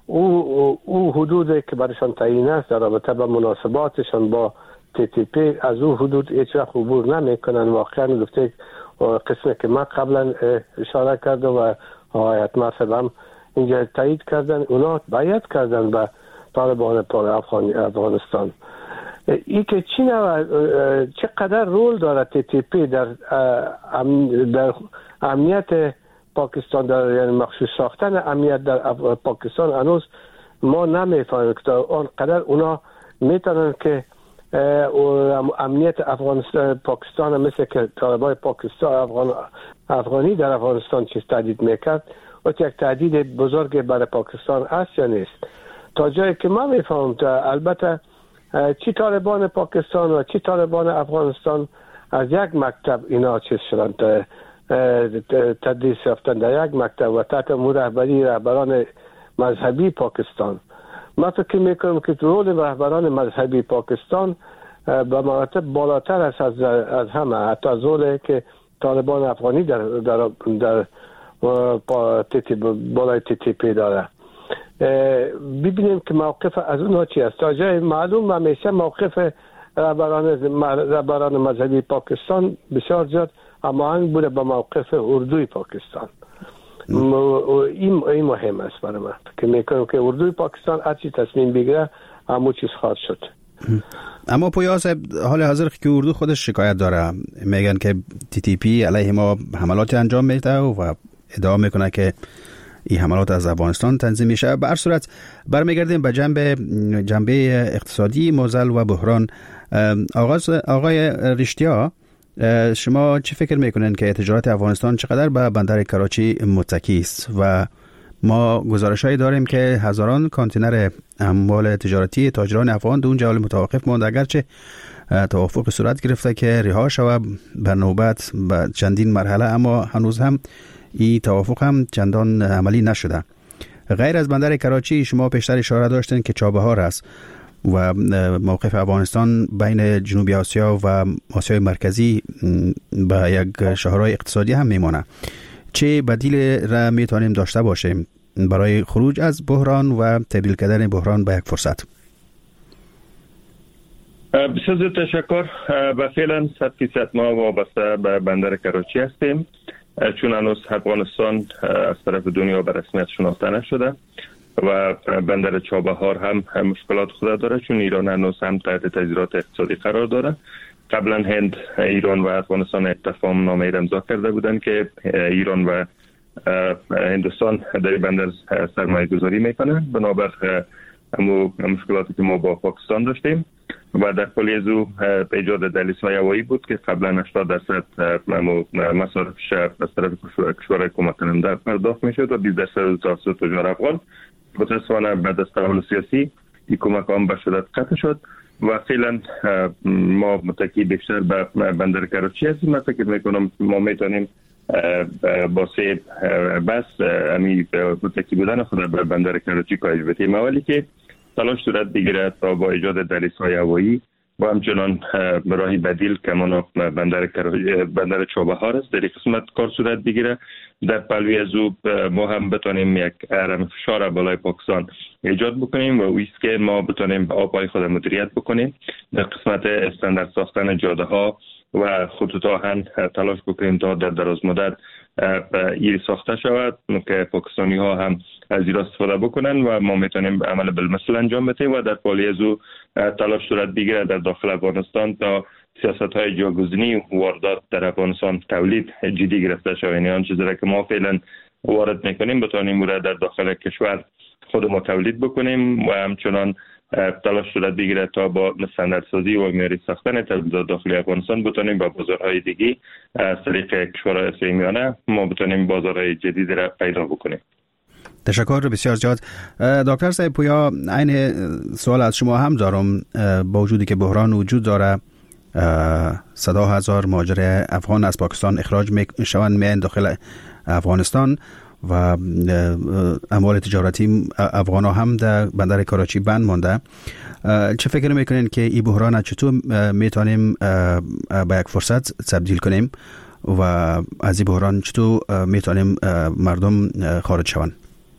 او حدودی که برشان تعیین است در رابطه با مناسباتشان با TTP از او حدود هیچ وقت عبور نمیکنن. واقعا گفته قسمی که من قبلا اشاره کردم و آیت مرسل هم اینجا تایید کردن، اونا بیعت کردن به طالبان افغانستان. این که چین چقدر رول داره TTP در امنیت پاکستان، در یعنی مخصوص ساختن امنیت در پاکستان، هنوز ما نمیفهمیم که آنقدر اونا میتونن که امنیت افغانستان پاکستان مثل که طالبای پاکستان افغانی در افغانستان چیز تهدید میکرد و یک تهدید بزرگ برای پاکستان است یا نیست. تا جایی که ما میفهمم، البته چی طالبان پاکستان و چی طالبان افغانستان از یک مکتب اینا چیز شدن، تدریس یافتن در یک مکتب و تحت رهبران مذهبی پاکستان. ما فکر میکنم که رول رهبران مذهبی پاکستان به مراتب بالاتر است از همه، حتی از رولی که طالبان افغانی در بالای TTP داره. ببینیم که موقف از اونها چی است. تا جای معلوم همیشه موقف رهبران مذهبی پاکستان بسیار زیاد هماهنگ بوده با موقف اردوی پاکستان. این مهم است برای من که میکنم که اردوی پاکستان هرچی تصمیم بگیره همون چیز خواهد شد. اما پویا صاحب، حال حاضر که اردو خودش شکایت داره، میگن که TTP علیه ما حملات انجام میده و ادعا میکنه که این حملات از افغانستان تنظیم میشه. به هر صورت برمیگردیم به جنبه اقتصادی موزل و بحران. آقای رشتیا، شما چی فکر میکنین که تجارت افغانستان چقدر به بندر کراچی متکی است؟ و ما گزارش‌هایی داریم که هزاران کانتینر اموال تجارتی تاجران افغان در اونجا متوقف مانده، اگرچه توافق صورت گرفته که رها شود بر نوبت به چندین مرحله، اما هنوز هم این توافق هم چندان عملی نشده. غیر از بندر کراچی، شما پیشتر اشاره داشتین که چابهار است و موقف افغانستان بین جنوبی آسیا و آسیای مرکزی به یک شاهراه اقتصادی هم میمانه. چه بدیل را میتونیم داشته باشیم برای خروج از بحران و تبدیل کردن بحران به یک فرصت؟ بسیار زیاد تشکر. و فعلا 100% ما وابسته به بندر کراچی هستیم، چون هنوز افغانستان از طرف دنیا به رسمیت شناخته نشده و بندر چابهار هم مشکلات خود داره، چون ایران هنوز هم تحت تضییعات اقتصادی قرار داره. قبلا هند، ایران و افغانستان یک تفاهم نامه امضا کرده بودند که ایران و هندوستان در بندر سرمایه گذاری میکنن، بنابر مشکلاتی که ما با پاکستان داشتیم و در پلی از او ایجاد دهلیزهای هوایی بود که قبلا 80% مصارفش از طرف کشورهای کمک کننده پرداخت میشد و 20% توسط تجار افغان. متاسفانه بعد از تحول سیاسی این کمک هم به شدت قطع شد و فعلا ما متکی بیشتر به بندر کراچی هستیم. من فکر میکنم ما میتونیم با سه بس امی متکی بودن خود به بندر کراچی کاهش بدیم. اولی که تلاش صورت بگیرد تا با ایجاد دهلیزهای هوایی و همچنان راهی بدیل که بندر چابهار است در این قسمت کار صورت بگیره. در پلوی از او ما هم بتونیم یک هرم فشار بالای پاکستان ایجاد بکنیم و اویست که ما بتونیم آبهای خود مدیریت بکنیم. در قسمت استاندارد ساختن جاده ها و خطوط آهن تلاش بکنیم تا در دراز مدت ایری ساخته شود که پاکستانی ها هم از این استفاده بکنن و ما میتونیم عمل بالمثل انجام بدیم و در پالی از او تلاش صورت بگیره در داخل افغانستان تا سیاست های جاگزینی واردات در افغانستان تولید جدی گرفته شود. یعنی آن چیزی که ما فعلا وارد میکنیم بتونیم در داخل کشور خود ما تولید بکنیم و همچنان تلاش صورت بگیره تا با استانداردسازی و معیاری ساختن تولیدات داخلی افغانستان بتونیم با بازارهای دیگه از طریق کشورهای آسیای میانه ما بتونیم بازارهای جدید را پیدا بکنیم. تشکر بسیار زیاد. دکتر صاحب پویا، این سوال از شما هم دارم. با وجودی که بحران وجود داره، صدها هزار مهاجر افغان از پاکستان اخراج میشوند میان داخل افغانستان و اموال تجارتی افغان ها هم در بندر کراچی بند مانده. چه فکر میکنین که این بحران چطور میتونیم به یک فرصت تبدیل کنیم و از این بحران چطور میتونیم مردم خارج شوند؟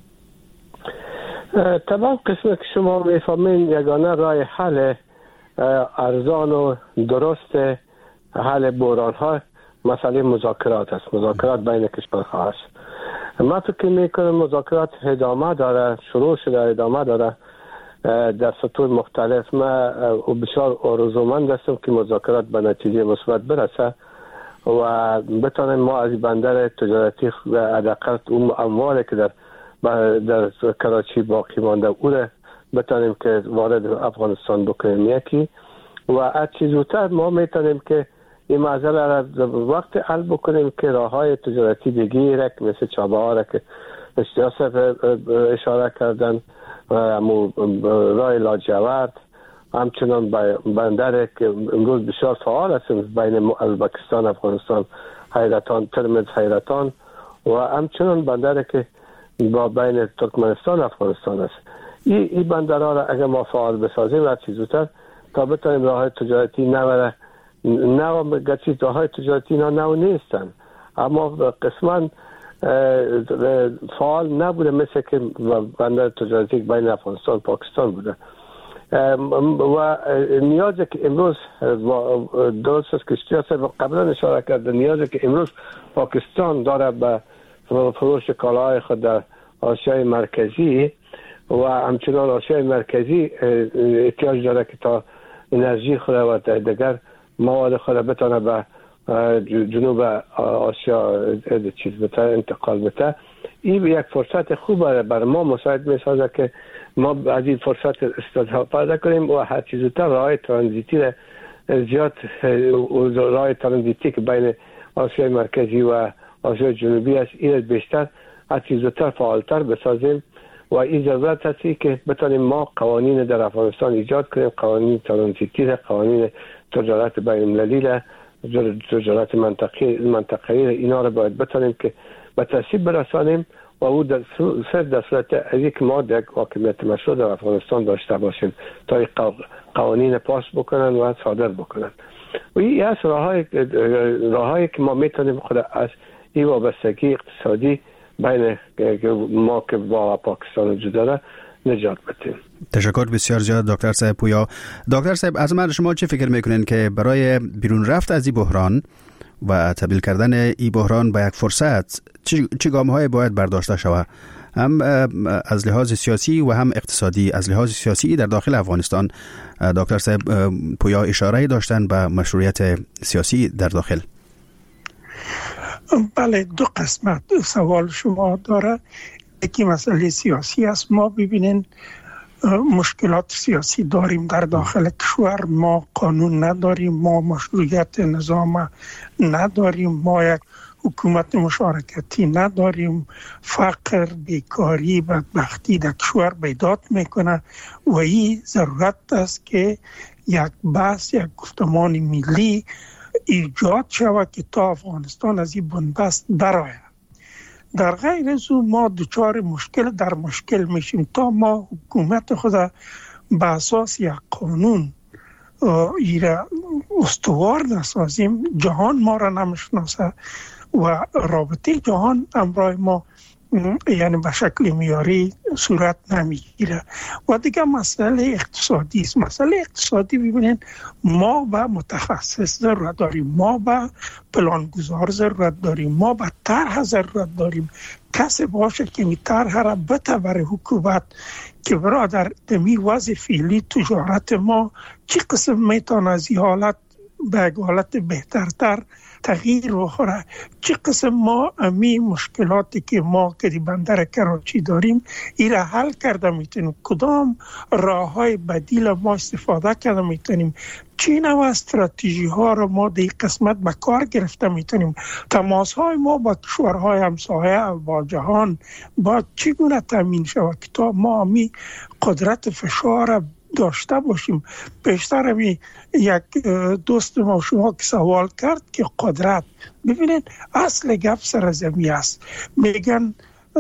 طبعا قسمت که شما میفهمین یگانه راه حل ارزان و درست حل بحران ها مسئله مذاکرات است. مذاکرات بین کشورها است. من فکر میکنم مذاکرات ادامه داره، شروع شده، ادامه داره. در سطوح مختلف ما بسیار آرزومند هستم که مذاکرات به نتیجه مثبت برسه و بتانیم ما از بندر تجارتی حداقل اون اموالی که در کراچی باقی مانده او را بتانیم که وارد افغانستان بکنیم یکی و از چیز زودتر ما میتونیم که این مسئله را وقت حل بکنیم که راههای تجارتی دیگه که مثل چابهار که اشتیاصف اشاره کردن و راه لاجورد همچنان بندر که امروز بسیار فعال است بین ازبکستان افغانستان حیرتان ترمز حیرتان و همچنان بندر که با بین ترکمنستان افغانستان است. این بندرها را اگر ما فعال بسازیم هر چیز زودتر تا بتونیم راههای تجارتی نوره نو گرچه راههای تجارتی نو نیستن اما قسما فعال نبوده مثل که بندر تجارتی بین افغانستان پاکستان بوده و نیازی که امروز درست است که اشتیاص قبلا اشاره کرده نیازی که امروز پاکستان داره به فروش کالاهای خود در آسیای مرکزی و همچنان آسیای مرکزی احتیاج داره که تا انرژی خود و دیگر مواد خود بتونه به جنوب آسیا انتقال بده. این یک فرصت خوبه برای ما مساعد میسازه که ما از این فرصت استفاده کنیم و هر چیز زودتر راه ترانزیتی را زیاد راه ترانزیتی که بین آسیای مرکزی و آسیای جنوبی است این بیشتر هر چیز زودتر فعالتر بسازیم و این ضرورت هستی که بتانیم ما قوانین در افغانستان ایجاد کنیم، قوانین ترانزیتی را، قوانین تجارت بین المللی را، تجارت منطقه‌ای اینا را باید بتانیم که به تصویب برسانیم و او در صورت از یک ما در حاکمیت مشروع در افغانستان داشته باشیم تا قوانین پاس بکنن و صادر بکنن و این از راههایی که ما میتونیم خود از این وابستگی اقتصادی بین ما که با پاکستان وجود داره نجات بدیم. تشکر بسیار زیاد دکتر صاحب پویا. دکتر صاحب از من شما چه فکر میکنین که برای بیرون رفت از این بحران و تبدیل کردن این بحران به یک فرصت چه گام‌های باید برداشته شود هم از لحاظ سیاسی و هم اقتصادی؟ از لحاظ سیاسی در داخل افغانستان دکتر صاحب پویا اشاره داشتن به مشروعیت سیاسی در داخل. بله دو قسمت سوال شما داره. یکی مسئله سیاسی است. ما ببینین مشکلات سیاسی داریم در داخل کشور. ما قانون نداریم، ما مشروعیت نظام نداریم، ما یک حکومت مشارکتی نداریم، فقر، بیکاری، بدبختی در کشور بیداد میکنه و این ضرورت است که یک بحث، یک گفتمان ملی ایجاد شود که تا افغانستان از این بنبست درآید. در غیر از او ما دچار مشکل در مشکل میشیم تا ما حکومت خود به اساس یک قانون ایره استوار نسازیم. جهان ما را نمیشناسه و رابطه جهان امرای ما یعنی به شکل معیاری صورت نمیگیره. و دیگه مسئله اقتصادی است. مسئله اقتصادی ببینید ما به متخصص ضرورت داریم، ما به پلانگذار ضرورت داریم، ما به طرح ضرورت داریم. کسی باشه که می طرح را بده برای حکومت که برادر دمی وضع فعلی تجارت ما چی قسم میتونه از این حالت به یک حالت بهترتر تغییر بخوره، چه قسم ما امی مشکلاتی که ما که بندر کراچی داریم این را حل کرده میتونیم، کدام راه های بدیل ما استفاده کرده میتونیم، چی نوع استراتژی ها را ما در قسمت به کار گرفته میتونیم، تماس های ما با کشورهای همسایه با جهان با چگونه تامین شود که تا ما امی قدرت فشار داشته باشیم. پیشتر همی یک دوست ما شما که سوال کرد که قدرت، ببینید اصل گپ سر زمین است. میگن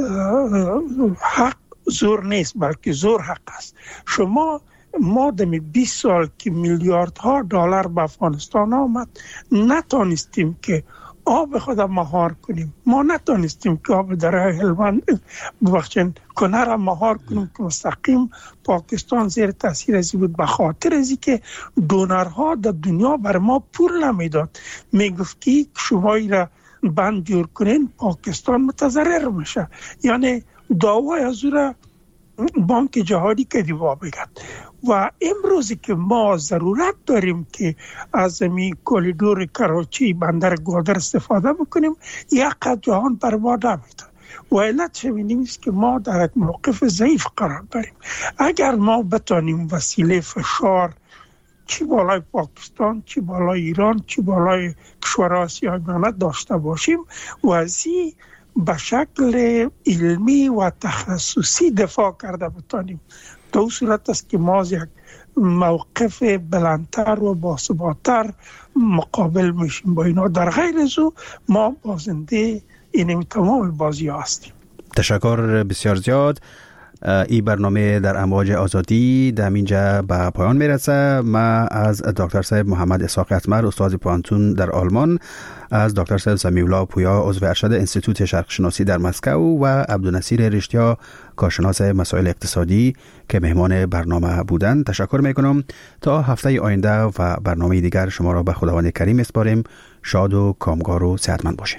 حق زور نیست بلکه زور حق است. شما ما دمی 20 سال که میلیاردها دلار به افغانستان آمد نتانستیم که آب خود مهار کنیم. ما نتانستیم که آب دریای هلمند ببخشید کنر را مهار کنیم که مستقیم پاکستان زیر تاثیر ازی بود، به خاطر ازی که دونرها در دنیا بر ما پول نمیداد. میگفتی که شما را بند جور کنین پاکستان متضرر میشه. یعنی دعوای از او را بانک جهانی که دیوا بگد. و امروزی که ما ضرورت داریم که از این کوریدور کراچی بندر گودر استفاده بکنیم، یک قد جهان بر ما نمیده. و علت شمینیم است که ما در یک موقف ضعیف قرار داریم. اگر ما بتانیم وسیله فشار چی بالای پاکستان، چی بالای ایران، چی بالای کشور آسیای میانه داشته باشیم و ازی به شکل علمی و تخصصی دفاع کرده بتانیم، تو صورت است که ما یک موقف بلندتر و باثبات‌تر مقابل میشیم با اینا. در غیر از او ما بازنده این تمام بازی هستیم. تشکر بسیار زیاد. این برنامه در امواج آزادی در اینجا به پایان میرسه. ما از دکتر صاحب محمد اسحاق اتمر استاد پانتون در آلمان، از دکتر صاحب سمیعالله پویا عضو ارشد انستیتوت شرق شناسی در مسکو و عبدالنصیر رشتیا کارشناس مسائل اقتصادی که مهمان برنامه بودند تشکر میکنم. تا هفته آینده و برنامه دیگر شما را به خداوند کریم میسپاریم. شاد و کامگار و صحتمند باشید.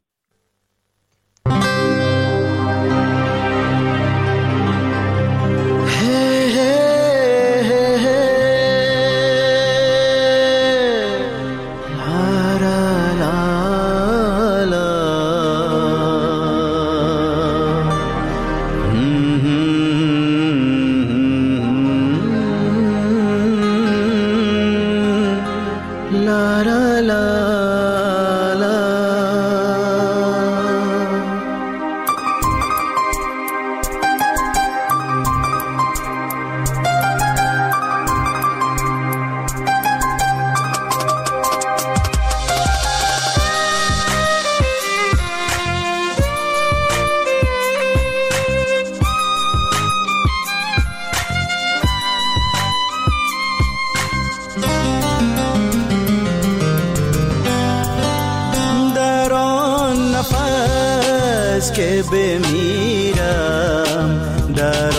که بمیرم در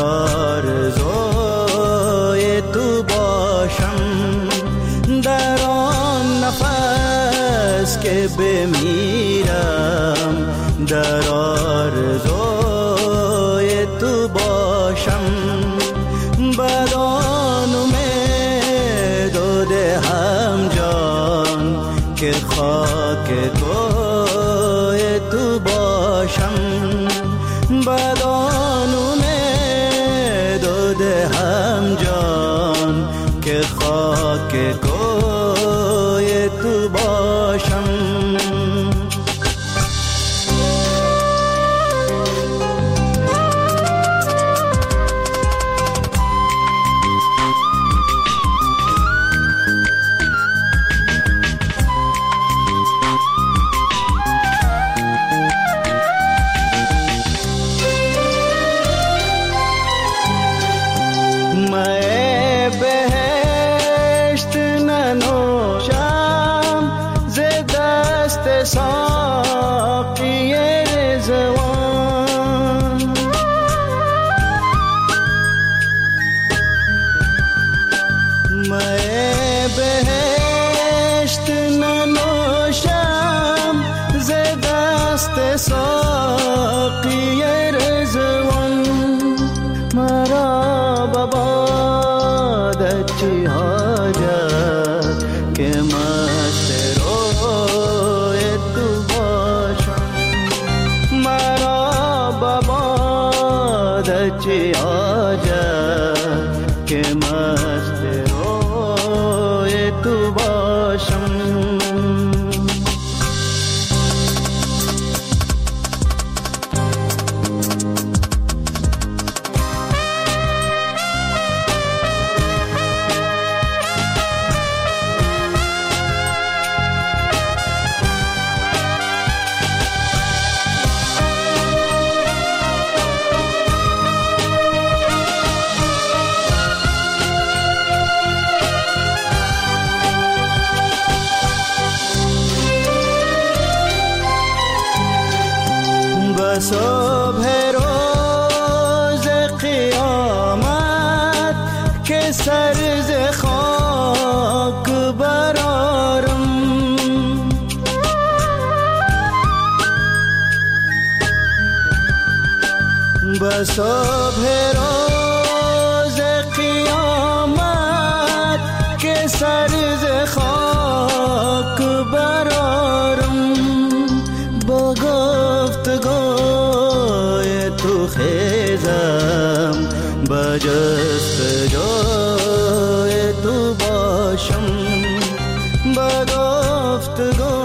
آرزوی تو باشم، در آن نفس که بمیرم در آرزوی تو باشم، بدان امید و دهم جان که خاک کوی تو باشم، بدان امید و دهم جان که خاک کوی تو باشم. صبح روز قیامت که سر ز خاک برارم با گفتگوی تو خیزم با جستجوی تو باشم با گفتگوی